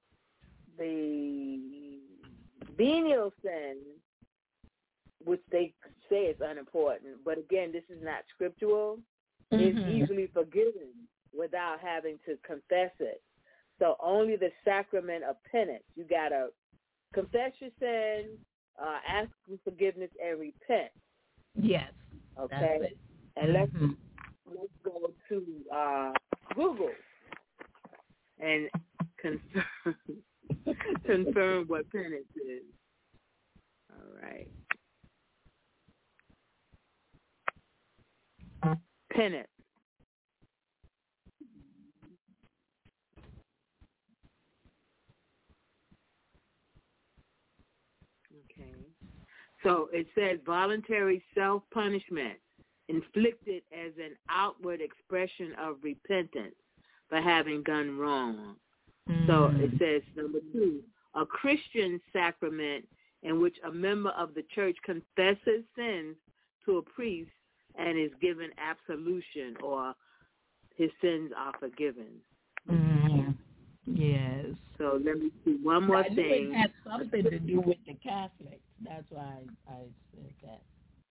venial sin, which they say is unimportant, but again, this is not scriptural, is easily forgiven without having to confess it. So only the sacrament of penance. You got to confess your sin, ask for forgiveness, and repent. Yes. Okay? And let's go to Google and confirm what penance is. All right. Penance. Okay. So it says voluntary self-punishment inflicted as an outward expression of repentance for having done wrong. So it says, number 2, a Christian sacrament in which a member of the church confesses sins to a priest and is given absolution, or his sins are forgiven. Yes. So let me see one more thing. It has something to do with the Catholics. That's why I said that.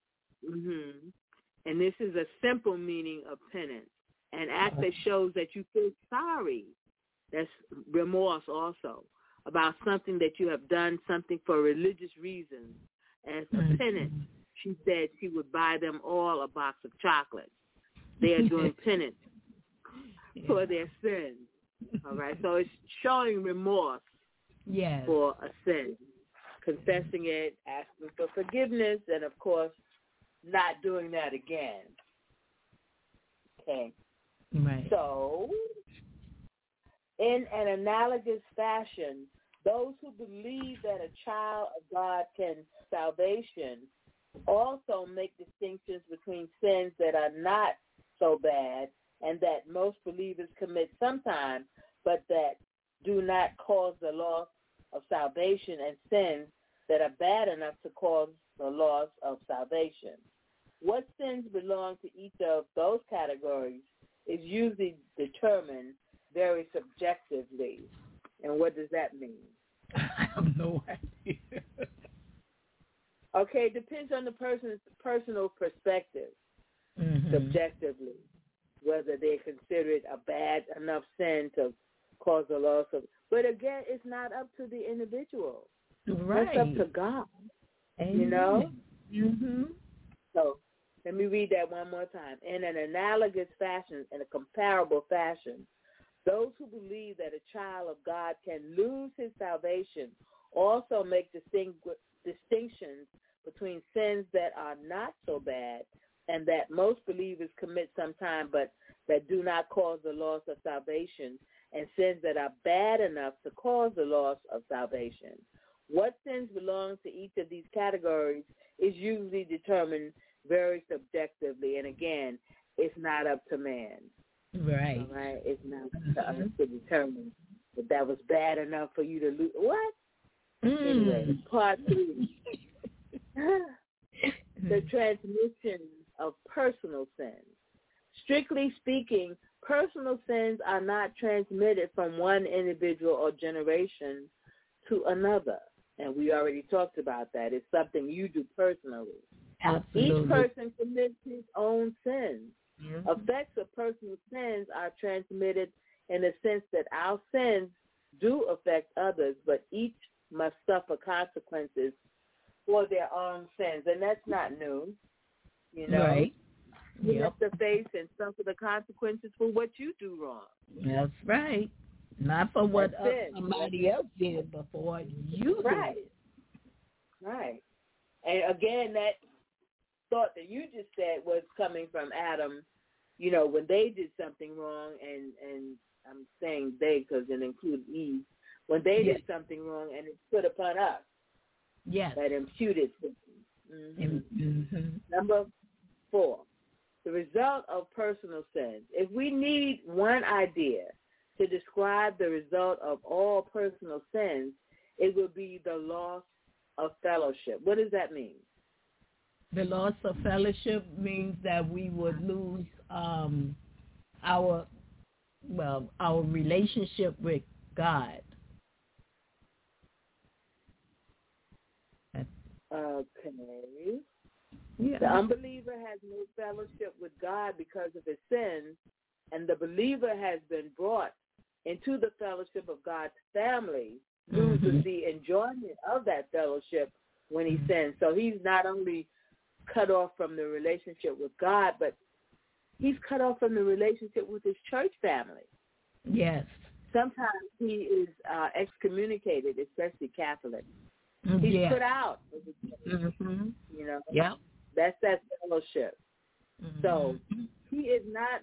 And this is a simple meaning of penance, an act that shows that you feel sorry. That's remorse also, about something that you have done, something for religious reasons. As a penance, she said she would buy them all a box of chocolates. They are doing penance for their sins. All right, so it's showing remorse for a sin, confessing it, asking for forgiveness, and, of course, not doing that again. Okay. Right. So, in an analogous fashion, those who believe that a child of God can salvation also make distinctions between sins that are not so bad and that most believers commit sometimes, but that do not cause the loss of salvation, and sins that are bad enough to cause the loss of salvation. What sins belong to each of those categories is usually determined very subjectively. And what does that mean? I have no idea. Okay, it depends on the person's personal perspective, subjectively, whether they consider it a bad enough sin to cause a loss of. But again, it's not up to the individual. Right. It's up to God. Amen. You know? So let me read that one more time. In an analogous fashion, in a comparable fashion, those who believe that a child of God can lose his salvation also make distinctions between sins that are not so bad and that most believers commit sometime but that do not cause the loss of salvation, and sins that are bad enough to cause the loss of salvation. What sins belong to each of these categories is usually determined very subjectively, and again, it's not up to man. Right. All right? It's not up to us to determine if that was bad enough for you to lose. What? Anyway, part 3. The transmission of personal sins. Strictly speaking, personal sins are not transmitted from one individual or generation to another. And we already talked about that. It's something you do personally. Absolutely. Each person commits his own sins. Effects of personal sins are transmitted in the sense that our sins do affect others, but each must suffer consequences for their own sins. And that's not new, you know. Right. You have to face and suffer the consequences for what you do wrong. That's right. Not for what somebody else did, but for what you did. Right. And again, that thought that you just said was coming from Adam, you know, when they did something wrong, and I'm saying they because it includes Eve, when they did something wrong and it's put upon us. Yes. That imputed sin. Number 4, the result of personal sins. If we need one idea to describe the result of all personal sins, it will be the loss of fellowship. What does that mean? The loss of fellowship means that we would lose our relationship with God. Okay. Yeah. The unbeliever has no fellowship with God because of his sins, and the believer has been brought into the fellowship of God's family, loses the enjoyment of that fellowship when he sins. So he's not only cut off from the relationship with God, but he's cut off from the relationship with his church family. Yes. Sometimes he is excommunicated, especially Catholic. He's put out of the church, you know. Yeah. That's that fellowship. So he is not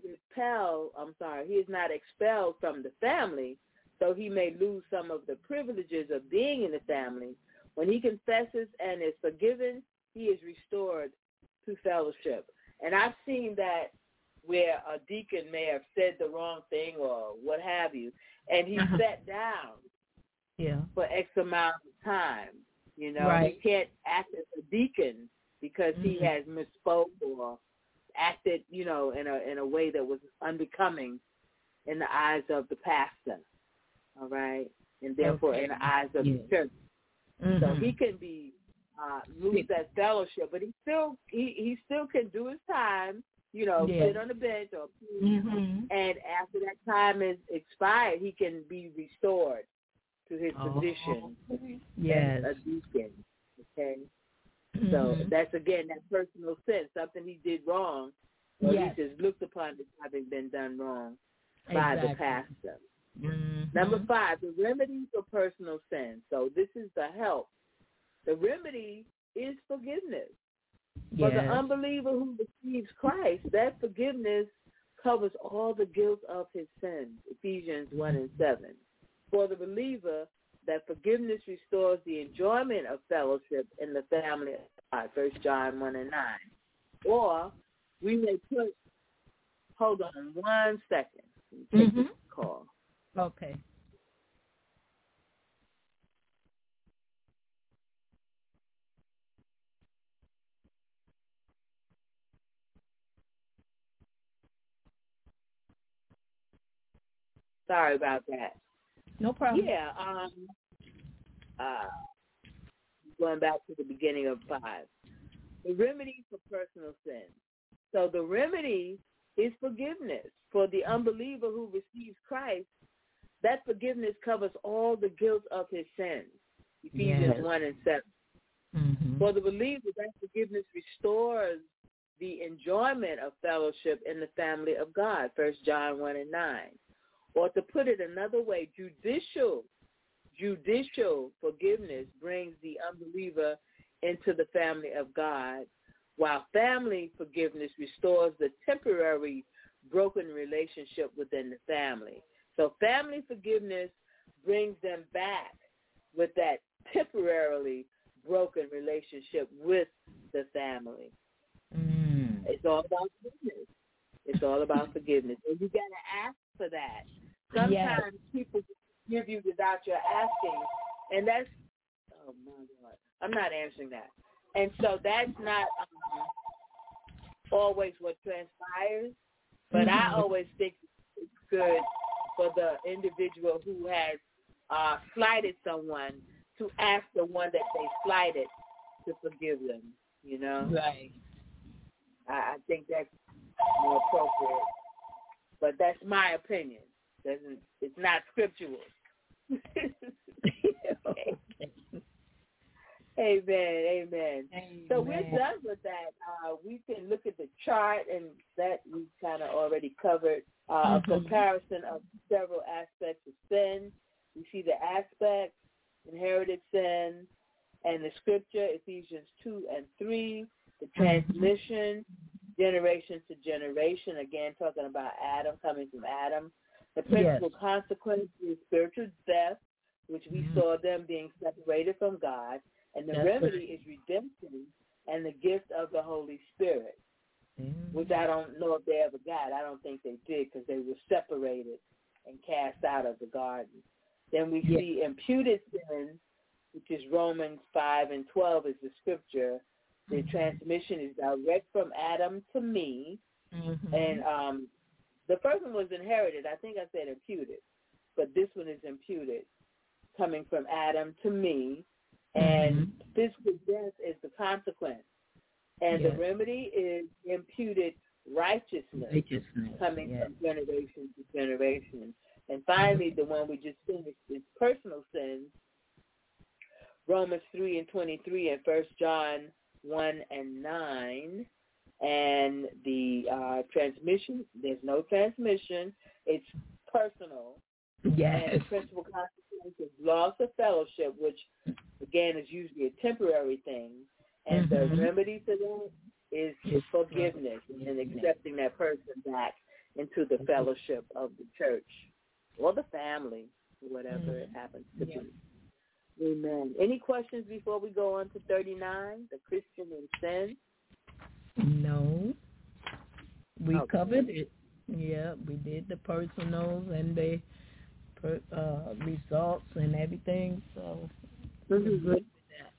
expelled from the family, so he may lose some of the privileges of being in the family. When he confesses and is forgiven, he is restored to fellowship. And I've seen that where a deacon may have said the wrong thing or what have you, and he sat down for X amount of time. You know, he can't act as a deacon because he has misspoke or acted, you know, in a way that was unbecoming in the eyes of the pastor, all right, and therefore in the eyes of the church. So he can be lose that fellowship, but he still can do his time, you know, sit on the bench or and after that time is expired, he can be restored to his position as a deacon. Okay. So that's, again, that personal sin, something he did wrong, or he just looked upon as having been done wrong by the pastor. Number 5, the remedy for personal sin. So this is the help. The remedy is forgiveness. For the unbeliever who receives Christ, that forgiveness covers all the guilt of his sins, Ephesians 1:7. For the believer, that forgiveness restores the enjoyment of fellowship in the family of God, 1 John 1:9. Or we may put, hold on 1 second. Take this call. Okay. Sorry about that. No problem. Yeah. Going back to the beginning of 5. The remedy for personal sin. So the remedy is forgiveness. For the unbeliever who receives Christ, that forgiveness covers all the guilt of his sins, Ephesians 1:7. For the believer, that forgiveness restores the enjoyment of fellowship in the family of God, 1 John 1:9. Or to put it another way, judicial forgiveness brings the unbeliever into the family of God, while family forgiveness restores the temporary broken relationship within the family. So family forgiveness brings them back with that temporarily broken relationship with the family. It's all about forgiveness. It's all about forgiveness. And you got to ask for that. Sometimes people give you without your asking, and that's, oh my God, I'm not answering that. And so that's not always what transpires, but I always think it's good for the individual who has slighted someone to ask the one that they slighted to forgive them, you know? Right. I think that's more appropriate, but that's my opinion. It's not scriptural. Okay. Amen. So we're done with that. We can look at the chart, and that we kind of already covered. A comparison of several aspects of sin. We see the aspects, inherited sin, and the scripture, Ephesians 2 and 3, the transmission, generation to generation, again talking about Adam, coming from Adam. The principal consequence is spiritual death, which we saw them being separated from God, and the remedy is redemption and the gift of the Holy Spirit, which I don't know if they ever got. I don't think they did, because they were separated and cast out of the garden. Then we see imputed sin, which is Romans 5 and 12 is the scripture. The transmission is direct from Adam to me, and the first one was inherited. I think I said imputed, but this one is imputed, coming from Adam to me, and physical death is the consequence. And the remedy is imputed righteousness. Coming from generation to generation. And finally, the one we just finished is personal sins, Romans 3 and 23 and 1 John 1 and 9. And the transmission, there's no transmission. It's personal. Yes. And the principal consequence is loss of fellowship, which, again, is usually a temporary thing. And the remedy to that is forgiveness and accepting that person back into the fellowship of the church or the family, whatever it happens to be. Amen. Any questions before we go on to 39, the Christian in sin? No. We covered it. Yeah, we did the personals and the results and everything, so we're good with that.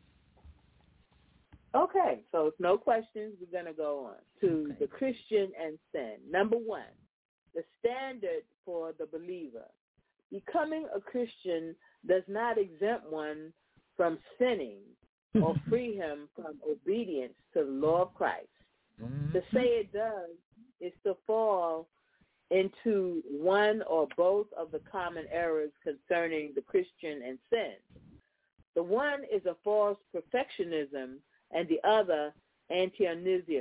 Okay, so if no questions, we're going to go on to the Christian and sin. Number 1, the standard for the believer. Becoming a Christian does not exempt one from sinning or free him from obedience to the law of Christ. To say it does is to fall into one or both of the common errors concerning the Christian and sin. The one is a false perfectionism, and the other antinomianism.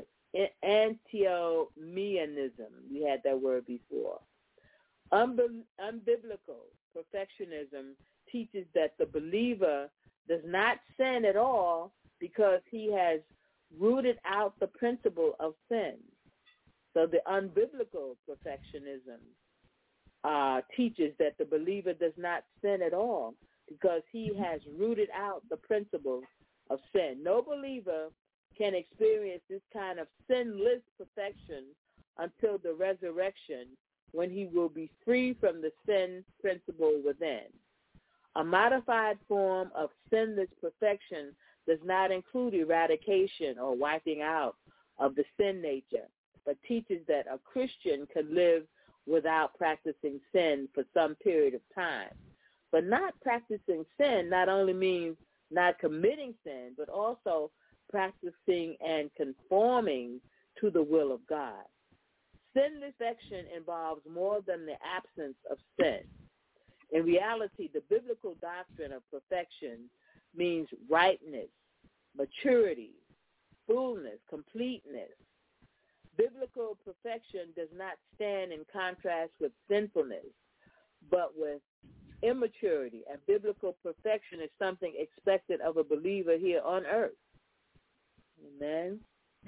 We had that word before. Unbiblical perfectionism teaches that the believer does not sin at all because he has rooted out the principle of sin. So the unbiblical perfectionism teaches that the believer does not sin at all because he has rooted out the principle of sin. No believer can experience this kind of sinless perfection until the resurrection, when he will be free from the sin principle within. A modified form of sinless perfection does not include eradication or wiping out of the sin nature, but teaches that a Christian can live without practicing sin for some period of time. But not practicing sin not only means not committing sin, but also practicing and conforming to the will of God. Sinless action involves more than the absence of sin. In reality, the biblical doctrine of perfection means rightness, maturity, fullness, completeness. Biblical perfection does not stand in contrast with sinfulness, but with immaturity. And biblical perfection is something expected of a believer here on earth. Amen.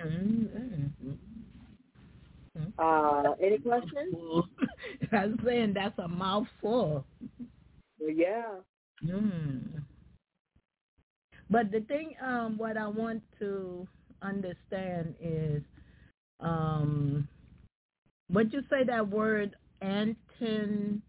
Any questions? I was saying that's a mouthful. Yeah. But the thing, what I want to understand is, what you say that word antinomianism?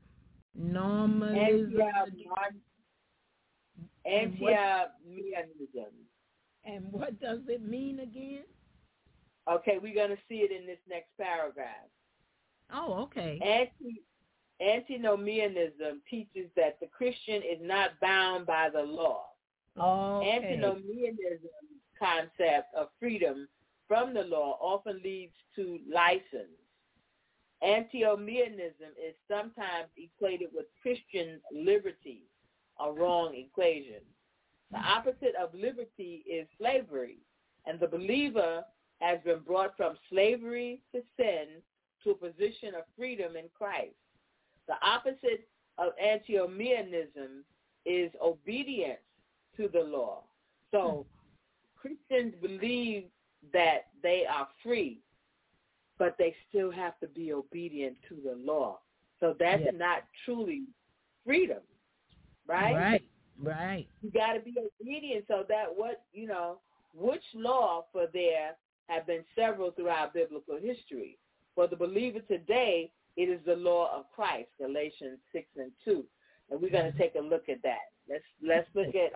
Antinomianism. And what does it mean again? Okay, we're going to see it in this next paragraph. Oh, okay. Antinomianism teaches that the Christian is not bound by the law. Okay. Antinomianism concept of freedom from the law often leads to license. Antinomianism is sometimes equated with Christian liberty, a wrong equation. The opposite of liberty is slavery, and the believer has been brought from slavery to sin to a position of freedom in Christ. The opposite of antinomianism is obedience to the law. So Christians believe that they are free, but they still have to be obedient to the law. So that's not truly freedom, right? Right. You got to be obedient. So that which law, for there have been several throughout biblical history. For the believer today, it is the law of Christ, Galatians 6:2, and we're going to take a look at that. Let's look at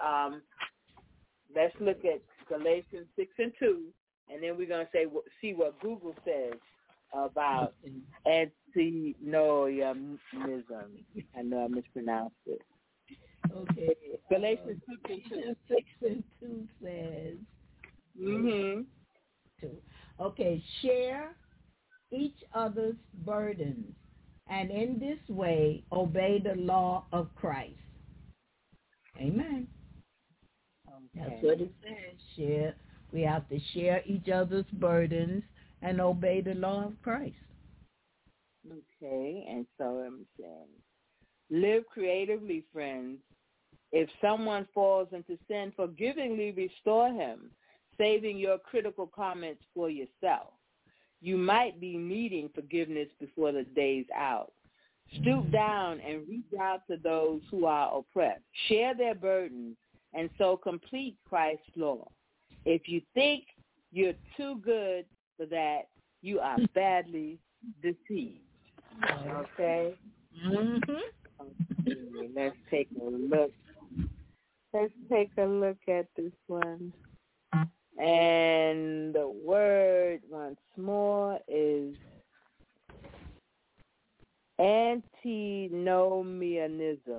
Galatians 6:2, and then we're going to see what Google says about antinomianism. I know I mispronounced it. Okay. Galatians 6:2 says. Okay, share each other's burdens, and in this way obey the law of Christ. Amen. Okay. That's what it says. We have to share each other's burdens and obey the law of Christ. Okay, and so I'm saying, live creatively, friends. If someone falls into sin, forgivingly restore him, saving your critical comments for yourself. You might be needing forgiveness before the day's out. Stoop down and reach out to those who are oppressed. Share their burdens and so complete Christ's law. If you think you're too good for that, you are badly deceived. Okay? Okay, let's take a look. Let's take a look at this one. And the word once more is antinomianism.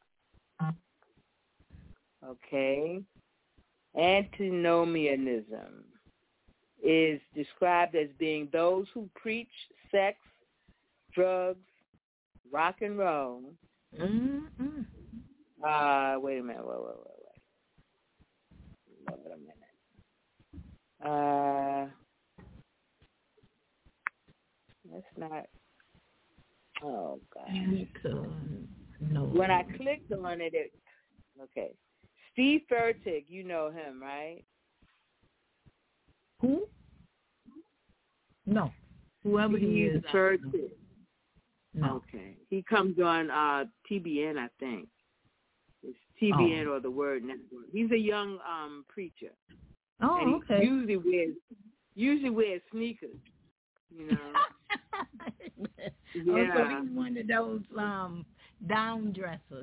Okay? Antinomianism is described as being those who preach sex, drugs, rock and roll. Wait a minute. Wait a minute. That's not. Oh God. No. When I clicked on it, okay. Steve Furtick, you know him, right? Who? No. Whoever he is. Furtick. No. Okay. He comes on TBN, I think. It's TBN or the Word Network. He's a young preacher. Oh, and he okay. usually wears sneakers, you know. Yeah. So he's one of those down dressers.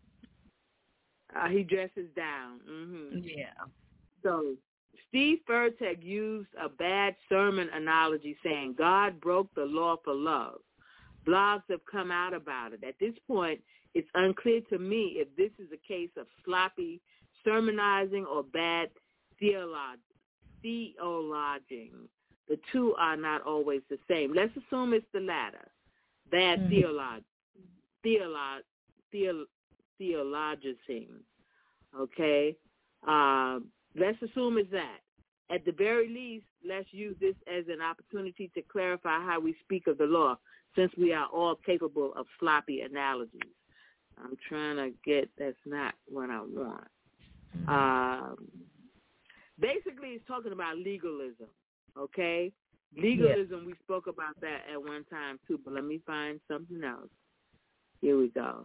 He dresses down. Yeah. So Steve Furtick used a bad sermon analogy saying God broke the law for love. Blogs have come out about it. At this point, it's unclear to me if this is a case of sloppy sermonizing or bad theologing. The two are not always the same. Let's assume it's the latter. Bad theologizing. Okay? Let's assume it's that. At the very least, let's use this as an opportunity to clarify how we speak of the law, since we are all capable of sloppy analogies. I'm trying to that's not what I want. Basically, it's talking about legalism, okay? Legalism, we spoke about that at one time, too, but let me find something else. Here we go.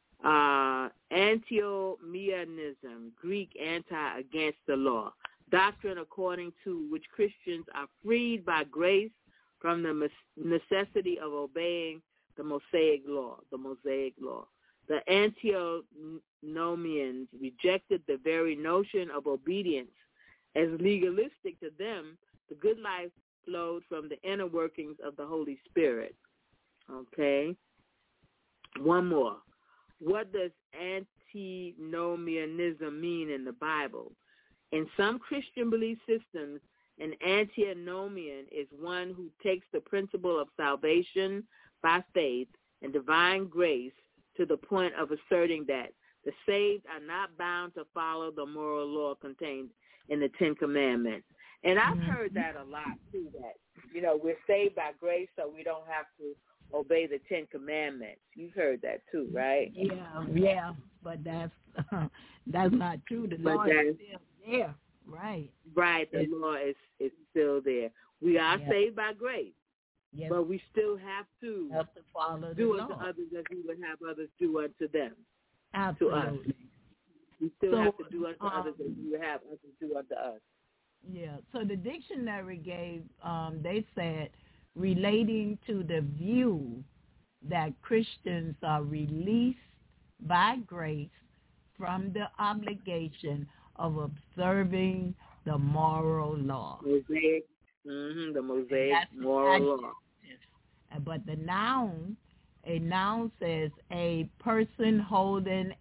Antinomianism, Greek anti, against the law. Doctrine according to which Christians are freed by grace from the necessity of obeying the Mosaic law. The antinomians rejected the very notion of obedience as legalistic. To them, the good life flowed from the inner workings of the Holy Spirit. Okay? One more. What does antinomianism mean in the Bible? In some Christian belief systems, an antinomian is one who takes the principle of salvation by faith and divine grace to the point of asserting that The saved are not bound to follow the moral law contained in the Ten Commandments. And I've heard that a lot, too, that, we're saved by grace, so we don't have to obey the Ten Commandments. You've heard that, too, right? Yeah, but that's not true. The law is still there, right? Right, the law is still there. We are saved by grace, but we still have to follow do the unto law. others as we would have others do unto them. Absolutely. To us. We still have to do unto others as we would have others do unto us. Yeah, so the dictionary gave, they said, relating to the view that Christians are released by grace from the obligation of observing the moral law. Mosaic, the Mosaic moral law. But the noun, a noun says a person holding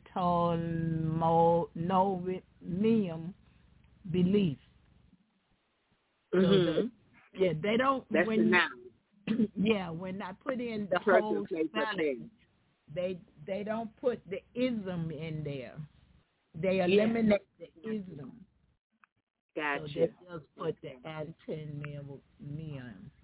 antinomian belief. So they don't. That's the noun. When I put in the whole spelling, they don't put the ism in there. They eliminate the ism. Gotcha. So they just put the antinomian.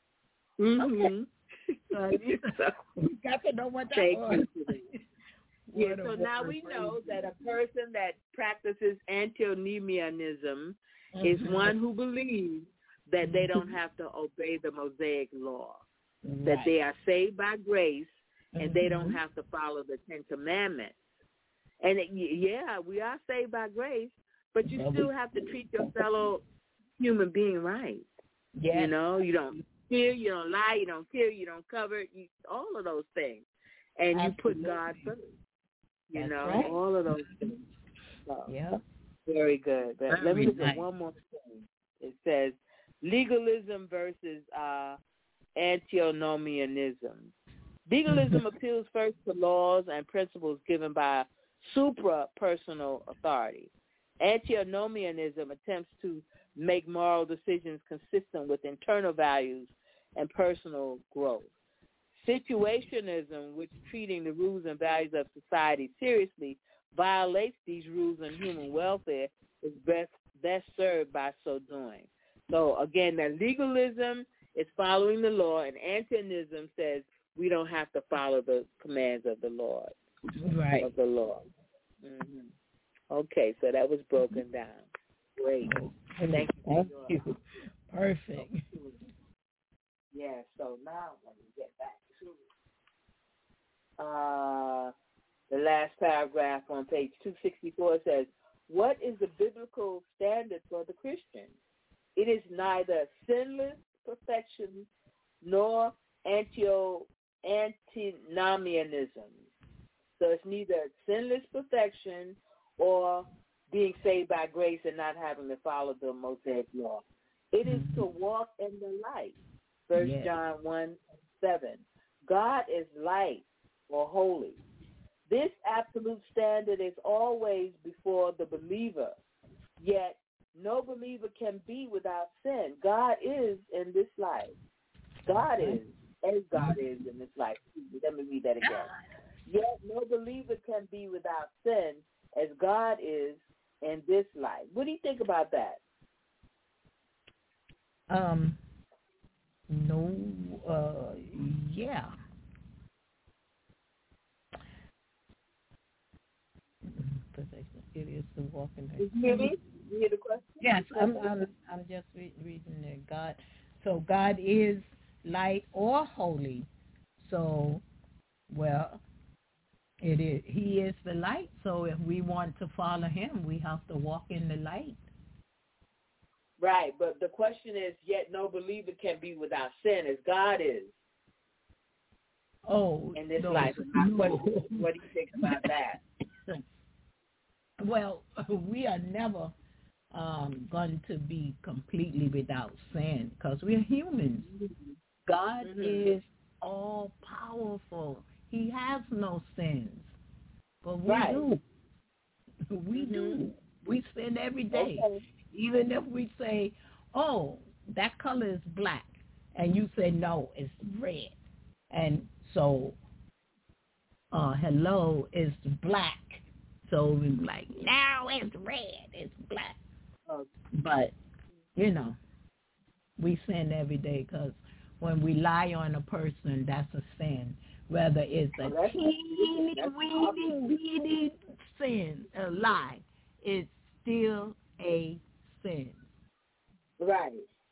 So you got to know what that was. So now we know that a person that practices antinomianism is one who believes that they don't have to obey the Mosaic law, that they are saved by grace and they don't have to follow the Ten Commandments. And we are saved by grace, but you still have to treat your fellow human being right. Yes. You don't steal, you don't lie, you don't kill, you don't cover, all of those things. And you put God first. All of those things. So, very good. But let me look at one more thing. It says legalism versus antinomianism. Legalism appeals first to laws and principles given by supra-personal authority. Antinomianism attempts to make moral decisions consistent with internal values and personal growth. Situationism, which treating the rules and values of society seriously, violates these rules and human welfare, is best served by so doing. So again, that legalism is following the law, and antinomianism says we don't have to follow the commands of the Lord. Right. Of the Lord. Okay, so that was broken down. Great. Thank you. Perfect. Yeah, so now let me get back to the last paragraph on page 264 says, what is the biblical standard for the Christian? It is neither sinless perfection nor antinomianism. So it's neither sinless perfection or being saved by grace and not having to follow the Mosaic law. It is to walk in the light. 1 John 1:7. God is light or holy. This absolute standard is always before the believer, yet no believer can be without sin. God is in this life. God is, as God is in this life. Let me read that again. Yet no believer can be without sin as God is in this life. What do you think about that? It is to walk in Did you hear me? You hear the question? Yes, I'm just reading there. God is light or holy. So, it is. He is the light. So if we want to follow him, we have to walk in the light. Right, but the question is, yet no believer can be without sin as God is. In this life. What do you think about that? Well, we are never going to be completely without sin because we're humans. God is all powerful. He has no sins. But we do. We do. We sin every day. Okay. Even if we say, oh, that color is black, and you say, no, it's red. And so hello is black. So we like, now it's red, it's black. But, you know, we sin every day because when we lie on a person, that's a sin. Whether it's a teeny, weeny sin, a lie, it's still a sin. Right.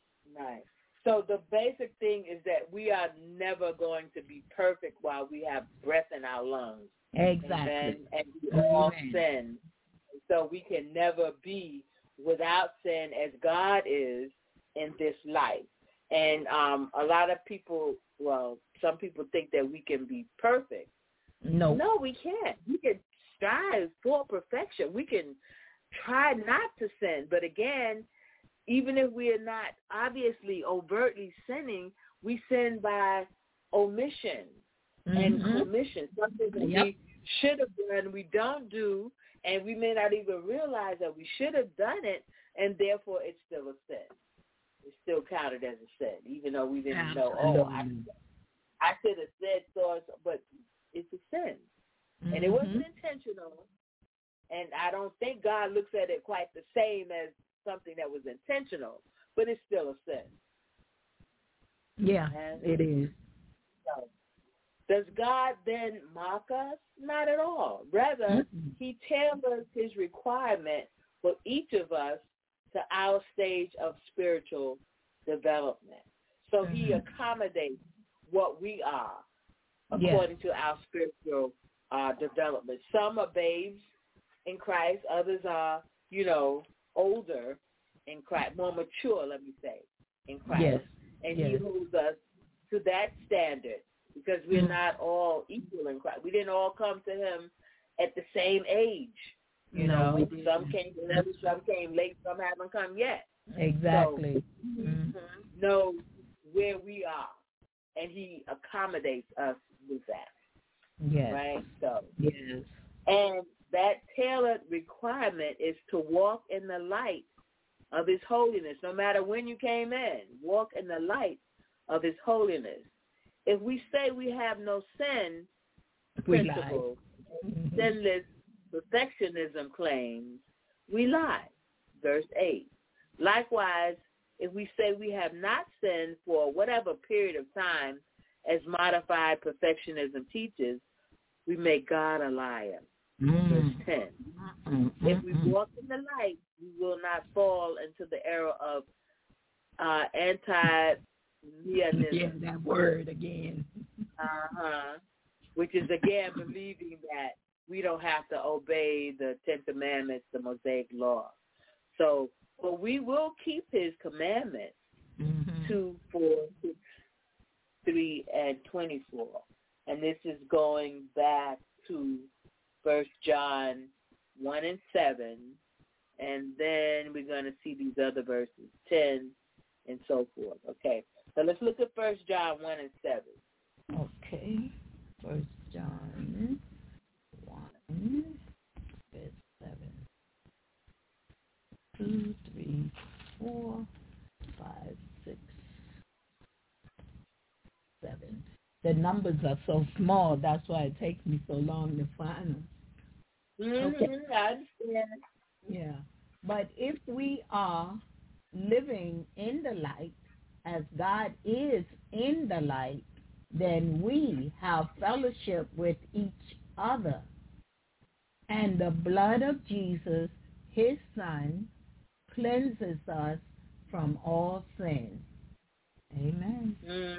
So the basic thing is that we are never going to be perfect while we have breath in our lungs. Exactly. And we all sin. So we can never be without sin as God is in this life. And a lot of people, some people think that we can be perfect. No, we can't. We can strive for perfection. We can try not to sin. But again, even if we are not obviously overtly sinning, we sin by omission and commission. Something that we should have done, we don't do, and we may not even realize that we should have done it, and therefore it's still a sin. It's still counted as a sin, even though we didn't know, I should have said so, but it's a sin. And it wasn't intentional, and I don't think God looks at it quite the same as something that was intentional, but it's still a sin. Yeah, it is. So, does God then mock us? Not at all. Rather, he tailors his requirement for each of us to our stage of spiritual development. So he accommodates what we are according to our spiritual development. Some are babes in Christ. Others are, older in Christ, more mature, let me say, in Christ. Yes. And he holds us to that standard because we're not all equal in Christ. We didn't all come to him at the same age. Some came early, some came late, some haven't come yet. Exactly. So, knows where we are, and he accommodates us with that. Yes. Right? So, yes. And that tailored requirement is to walk in the light of his holiness. No matter when you came in, walk in the light of his holiness. If we say we have no sin principle, sinless perfectionism claims, we lie. Verse 8. Likewise, if we say we have not sinned for whatever period of time, as modified perfectionism teaches, we make God a liar. Verse 10. If we walk in the light, we will not fall into the error of anti-Neonism. Yeah, that word again. Which is, again, believing that we don't have to obey the 10 Commandments, the Mosaic Law. So, but we will keep his commandments, 2, 4, 6, 3, and 24. And this is going back to 1 John 1 and 7. And then we're going to see these other verses, 10 and so forth. Okay. So let's look at 1 John 1 and 7. Okay. 1 John 1, verse 7. 2, 3, 4, 5, 6, 7. The numbers are so small, that's why it takes me so long to find them. Okay. I understand. Yeah. But if we are living in the light, as God is in the light, then we have fellowship with each other. And the blood of Jesus, his Son, cleanses us from all sin. Amen.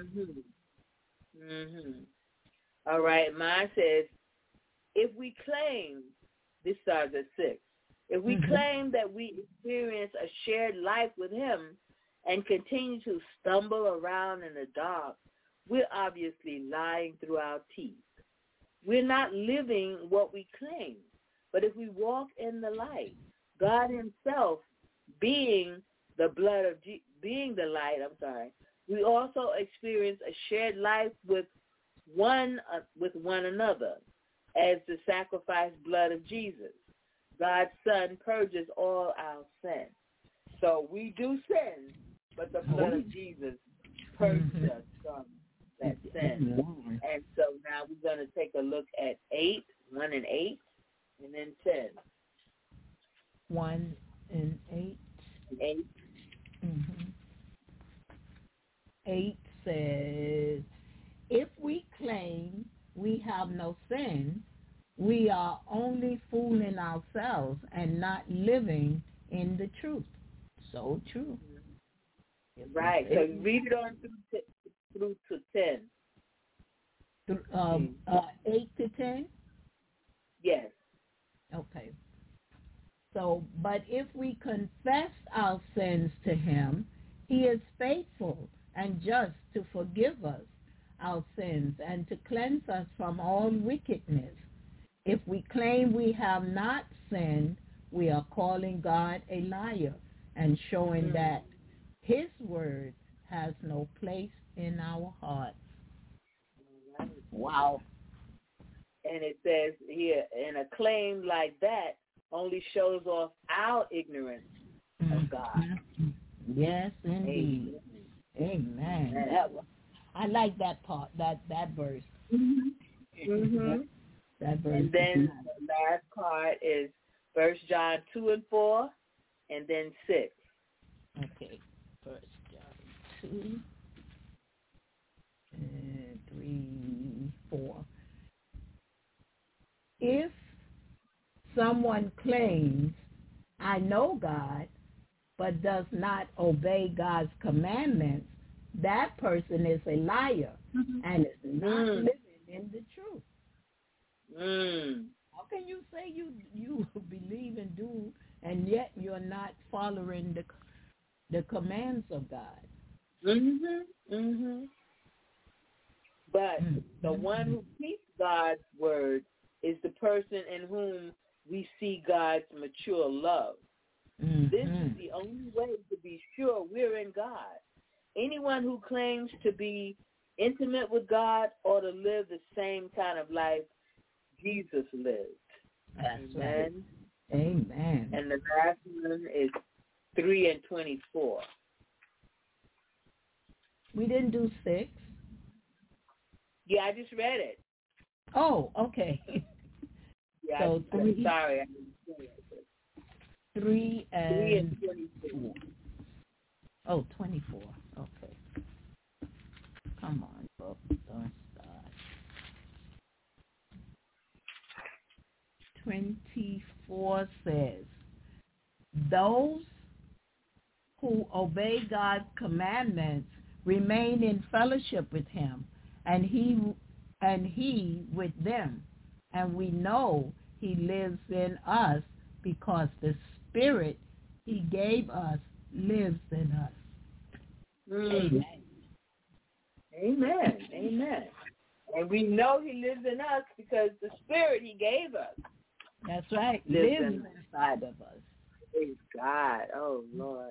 All right. Mine says, if we claim, this starts at 6, if we claim that we experience a shared life with him and continue to stumble around in the dark, we're obviously lying through our teeth. We're not living what we claim. But if we walk in the light, God himself being the light, we also experience a shared life with one another as the sacrificed blood of Jesus. God's Son purges all our sin. So we do sin, but the blood of Jesus purges us from that sin. And so now we're going to take a look at 8. 8 says, if we claim we have no sin, we are only fooling ourselves and not living in the truth. So true. Right. So read it on through to 10. 8 to 10? Yes. Okay. So, but if we confess our sins to him, he is faithful and just to forgive us our sins and to cleanse us from all wickedness. If we claim we have not sinned, we are calling God a liar and showing that his word has no place in our hearts. Wow. And it says here, and a claim like that only shows off our ignorance of God. Yes, indeed. Amen. I like that part, that verse. That verse. And then the last part is 1 John 2 and 4, and then 6. Okay. 1 John 2 and 3, 4. If someone claims, I know God, but does not obey God's commandments, that person is a liar and is not living in the truth. How can you say you believe and do, and yet you're not following the commands of God? But the one who keeps God's word is the person in whom we see God's mature love. This is the only way to be sure we're in God. Anyone who claims to be intimate with God ought to live the same kind of life Jesus lived. That's Amen. Right. Amen. And the last one is 3 and 24. We didn't do 6. Yeah, I just read it. Oh, okay. Yeah, so I'm sorry. I didn't say it. 3 and 24. Oh, 24. Okay. Come on, book. Don't start. 24 says, those who obey God's commandments remain in fellowship with him, and he with them. And we know he lives in us because the Spirit he gave us lives in us. Amen. Amen. Amen. And we know he lives in us because the Spirit he gave us. That's right. Lives inside of us. Praise God. Oh, Lord.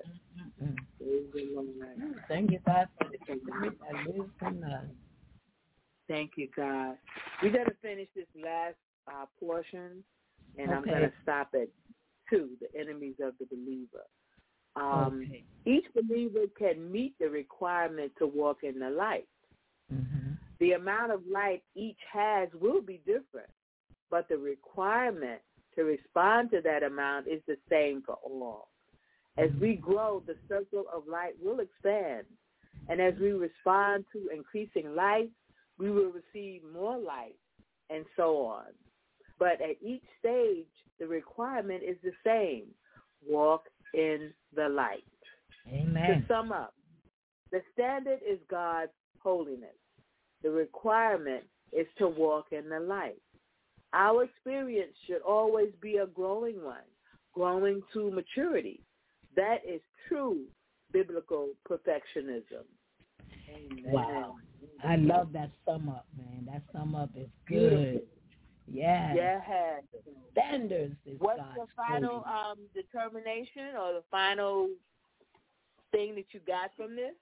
Thank you, God, for the Spirit that lives in us. Thank you, God. We're going to finish this last portion, and I'm going to stop at 2, the enemies of the believer. Each believer can meet the requirement to walk in the light. The amount of light each has will be different, but the requirement to respond to that amount is the same for all. As we grow, the circle of light will expand, and as we respond to increasing light, we will receive more light, and so on. But at each stage, the requirement is the same. Walk in the light. Amen. To sum up, the standard is God's holiness. The requirement is to walk in the light. Our experience should always be a growing one, growing to maturity. That is true biblical perfectionism. Amen. Wow. I love that sum up, man. That sum up is good. Yeah. Yeah. Standards is What's God's the final determination or the final thing that you got from this?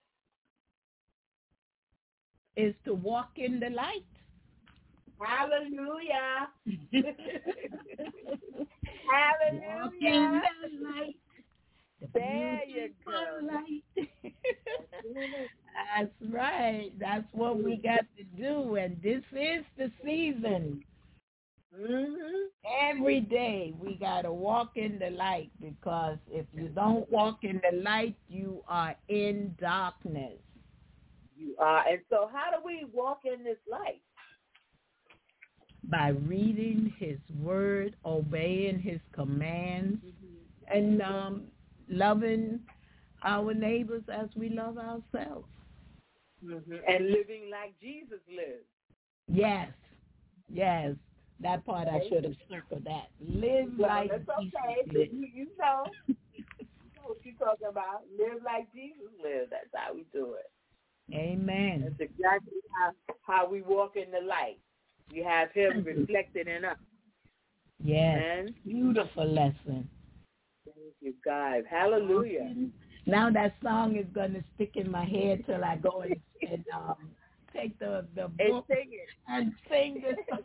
Is to walk in the light. Hallelujah. Hallelujah. Walk in the light. There you go. Light. That's right. That's what we got to do. And this is the season Every day we got to walk in the light, because if you don't walk in the light, you are in darkness. You are. And so how do we walk in this light? By reading his word, obeying his commands, and loving our neighbors as we love ourselves. And living like Jesus lived. Yes. That part I should have circled that. Live like that's Jesus okay. lived. You know what you're talking about. Live like Jesus lived. That's how we do it. Amen. That's exactly how we walk in the light. We have him reflected in us. Yes. Amen. Beautiful lesson. Thank you, God. Hallelujah. Now that song is going to stick in my head till I go and take the book and sing the song.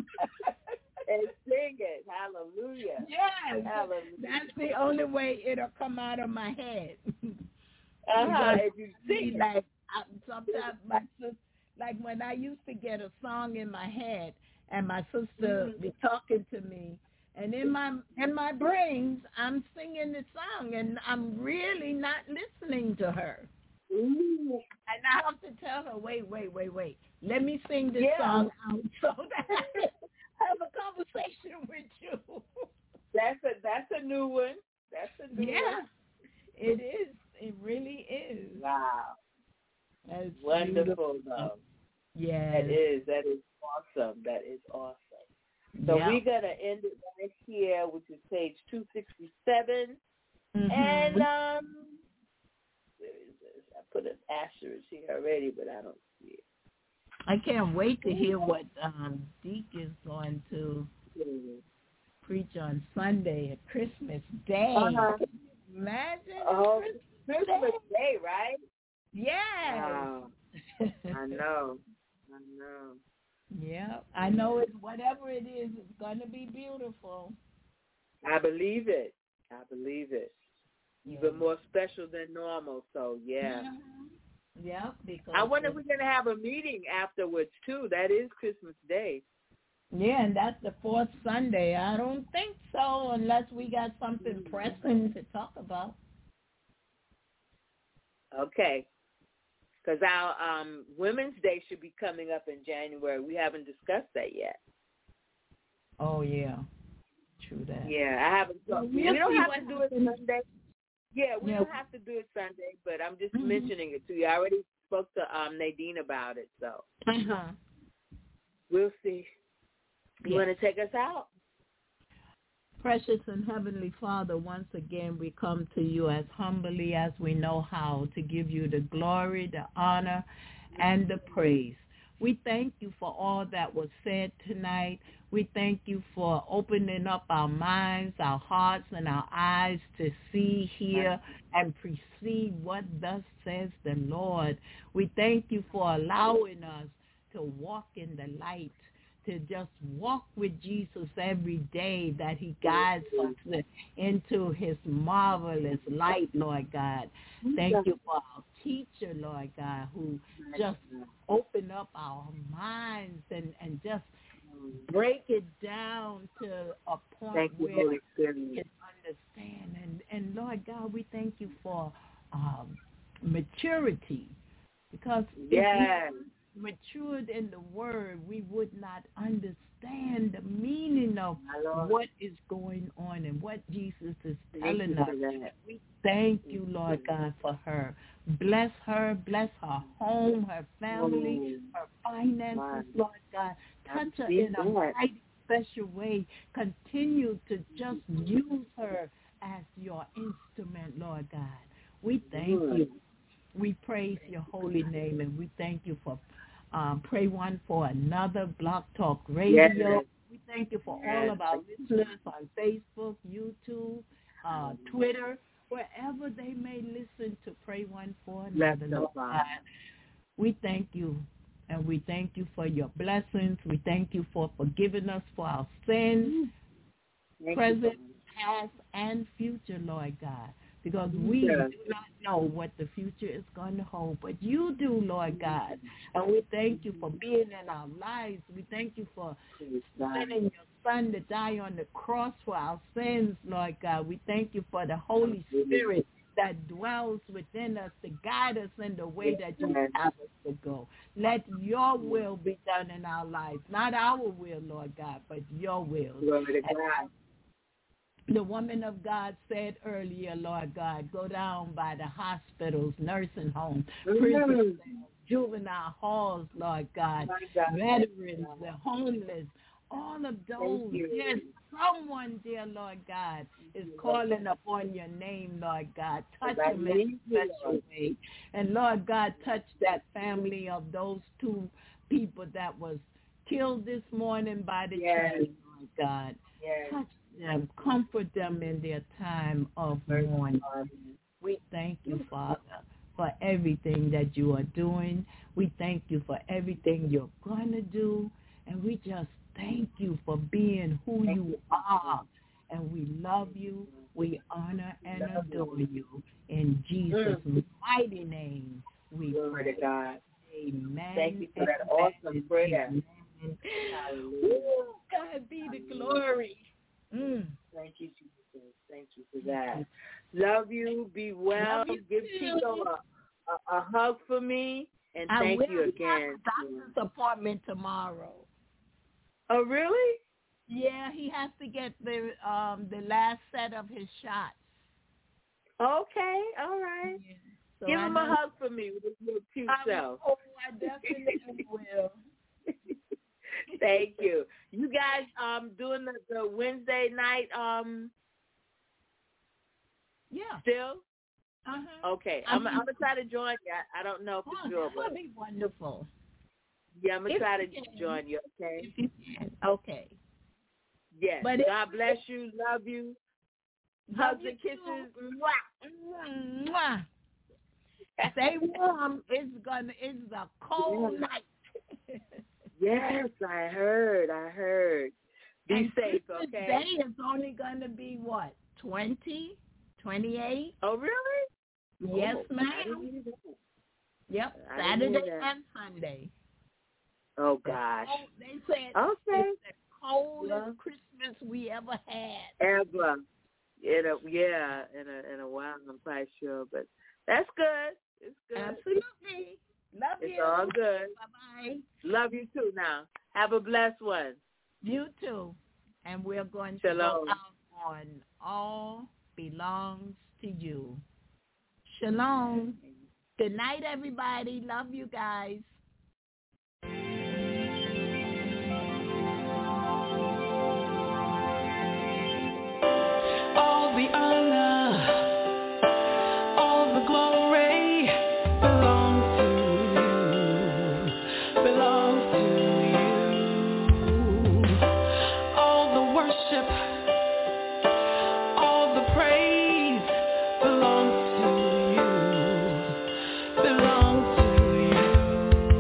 And sing it. Hallelujah. Yes. Hallelujah. That's the only way it'll come out of my head. If you sing like sometimes my sister, like when I used to get a song in my head and my sister be talking to me, and in my brains I'm singing the song and I'm really not listening to her. And I have to tell her, wait. Let me sing this song out so that I can have a conversation with you. That's a new one. That's a new one. It is. It really is. Wow. That's wonderful, though. Yeah. That is awesome. That is awesome. So we're going to end it right here, which is page 267. And where is this? I put an asterisk here already, but I don't see it. I can't wait to hear what Deke is going to preach on Sunday at Christmas Day. Imagine Christmas Day, right? Yeah. Wow. I know. Yeah, I know it. Whatever it is, it's going to be beautiful. I believe it. Yeah. Even more special than normal. So Yeah. Because I wonder if we're going to have a meeting afterwards too. That is Christmas Day. Yeah, and that's the fourth Sunday. I don't think so, unless we got something pressing to talk about. Okay. Because our Women's Day should be coming up in January. We haven't discussed that yet. Oh, yeah. True that. Yeah, I haven't. We don't have to do it Sunday. Yeah, we don't have to do it Sunday, but I'm just mentioning it to you. I already spoke to Nadine about it, so we'll see. You want to take us out? Precious and Heavenly Father, once again we come to you as humbly as we know how to give you the glory, the honor, and the praise. We thank you for all that was said tonight. We thank you for opening up our minds, our hearts, and our eyes to see, hear, and perceive what thus says the Lord. We thank you for allowing us to walk in the light, to just walk with Jesus every day, that he guides us into his marvelous light, Lord God. Thank you for our teacher, Lord God, who just opened up our minds and just break it down to a point where we can understand. And Lord God, we thank you for maturity, because if we matured in the word, we would not understand the meaning of what is going on and what Jesus is telling us. We thank you, Lord God, for her. Bless her home, her family, her finances, Lord God. Touch her in a mighty special way. Continue to just use her as your instrument, Lord God. We thank you. We praise your holy name, and we thank you for Pray One for Another, Blog Talk Radio. Yes. We thank you for all of our listeners on Facebook, YouTube, Twitter, wherever they may listen to Pray One for Another. Lord God. We thank you, and we thank you for your blessings. We thank you for forgiving us for our sins, present, past, and future, Lord God. because we do not know what the future is going to hold, but you do, Lord God. And we thank you for being in our lives. We thank you for sending your Son to die on the cross for our sins, Lord God. We thank you for the Holy Spirit that dwells within us to guide us in the way that you have us to go. Let your will be done in our lives, not our will, Lord God, but your will. Glory to God. The woman of God said earlier, Lord God, go down by the hospitals, nursing homes, prisons, juvenile halls, Lord God, veterans, the homeless, all of those. Yes, someone, dear Lord God, is calling upon your name, Lord God. Touch them in a special way. And Lord God, touch that family of those two people that was killed this morning by the train, Lord God. Touch them, comfort them in their time of mourning. We thank you, Father, for everything that you are doing. We thank you for everything you're going to do. And we just thank you for being who you are. And we love you, we honor and adore you. In Jesus' mighty name, we pray. To God. Amen. Thank you for that awesome prayer. Ooh, God be the glory. Thank you, Jesus. Thank you for that. Love you. Be well. Give Chico a hug for me. And thank you again. Doctor's appointment tomorrow. Oh, really? Yeah, he has to get the last set of his shots. Okay, all right. Yeah. So give him a hug for me with your cute self. Oh, I definitely will. Thank you. You guys doing the Wednesday night still? Uh-huh. Okay. I'm going to try to join you. I don't know for sure. That would be wonderful. Yeah, I'm going to try to join you, okay? If you can. Okay. Yes. But God bless you. Love you. Hugs and kisses. Mwah. Mwah. Stay warm. It's a cold night. Yes, I heard. Be safe, okay? Today is only going to be, what, 20, 28? Oh, really? Yes, ma'am. Yep, Saturday and Sunday. Oh, gosh. They said okay. It's the coldest Christmas we ever had. Ever. In a while, I'm quite sure. But that's good. It's good. Absolutely. Love you. It's all good. Bye-bye. Love you too now. Have a blessed one. You too. And we're going to go out on All Belongs to You. Shalom. Good night, everybody. Love you guys. All the honor, all the glory belongs to you, belongs to you. All the worship, all the praise belongs to you, belongs to you.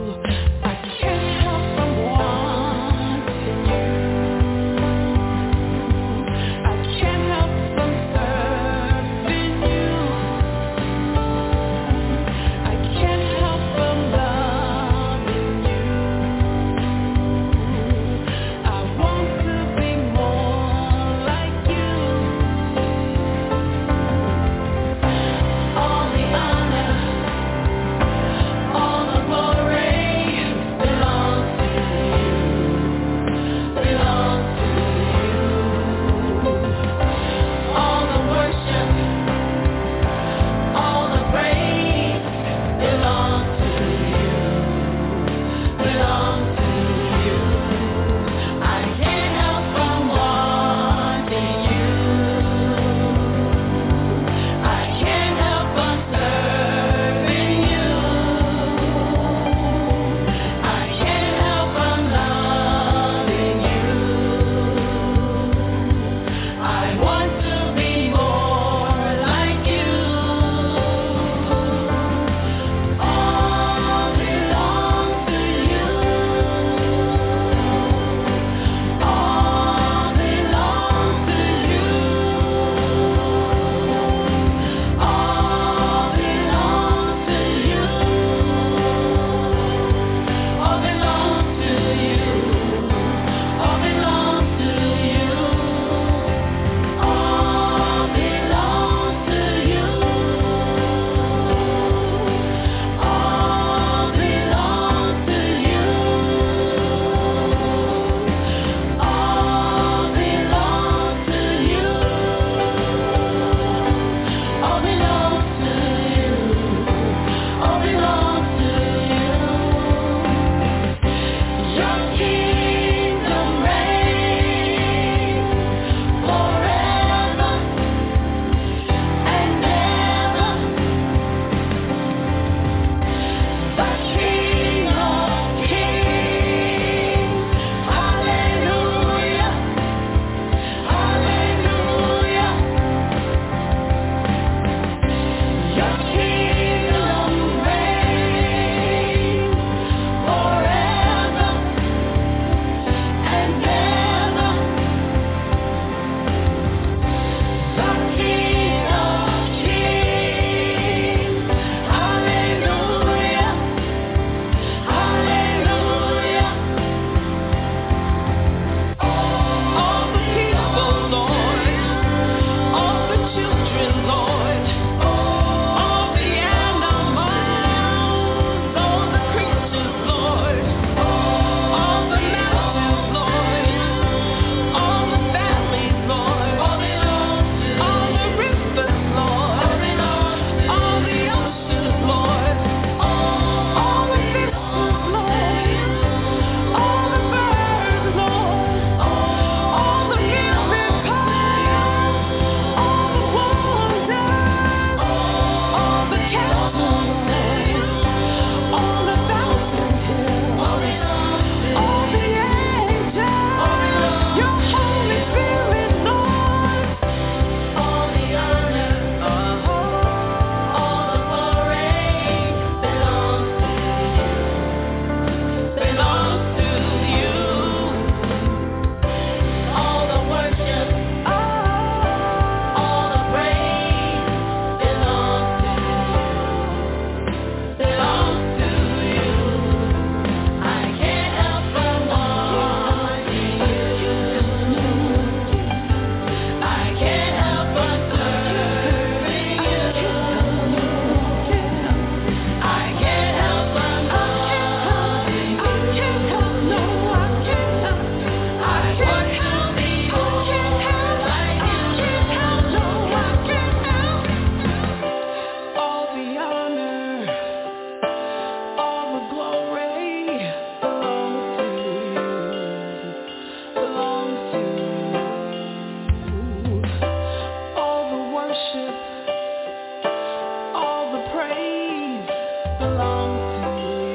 belongs to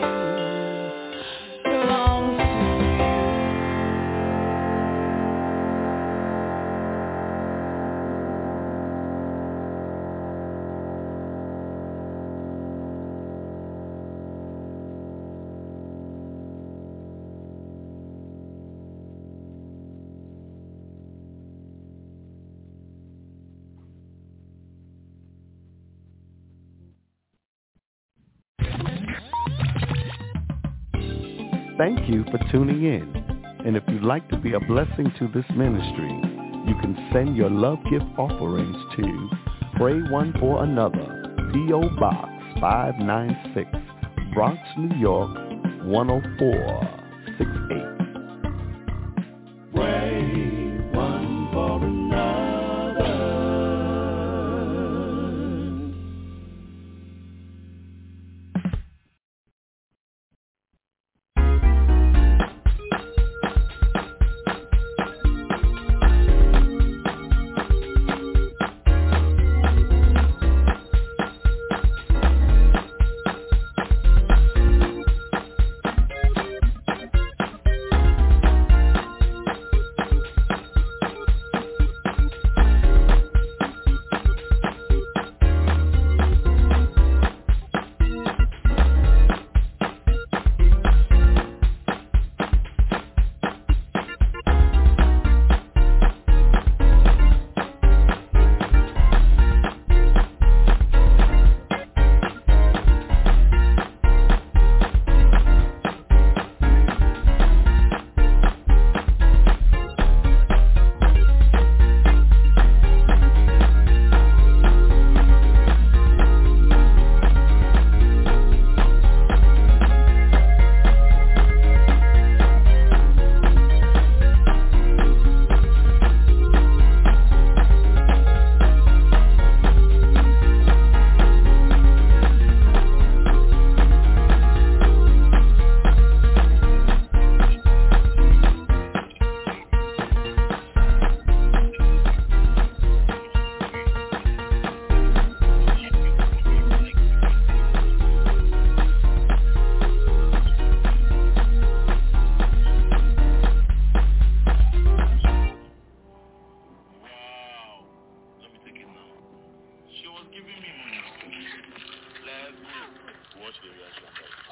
you, belongs to Thank you for tuning in. And if you'd like to be a blessing to this ministry, you can send your love gift offerings to Pray One for Another, P.O. Box 596, Bronx, New York 10468. Pray one for another. She was giving me money. Let's watch the reaction.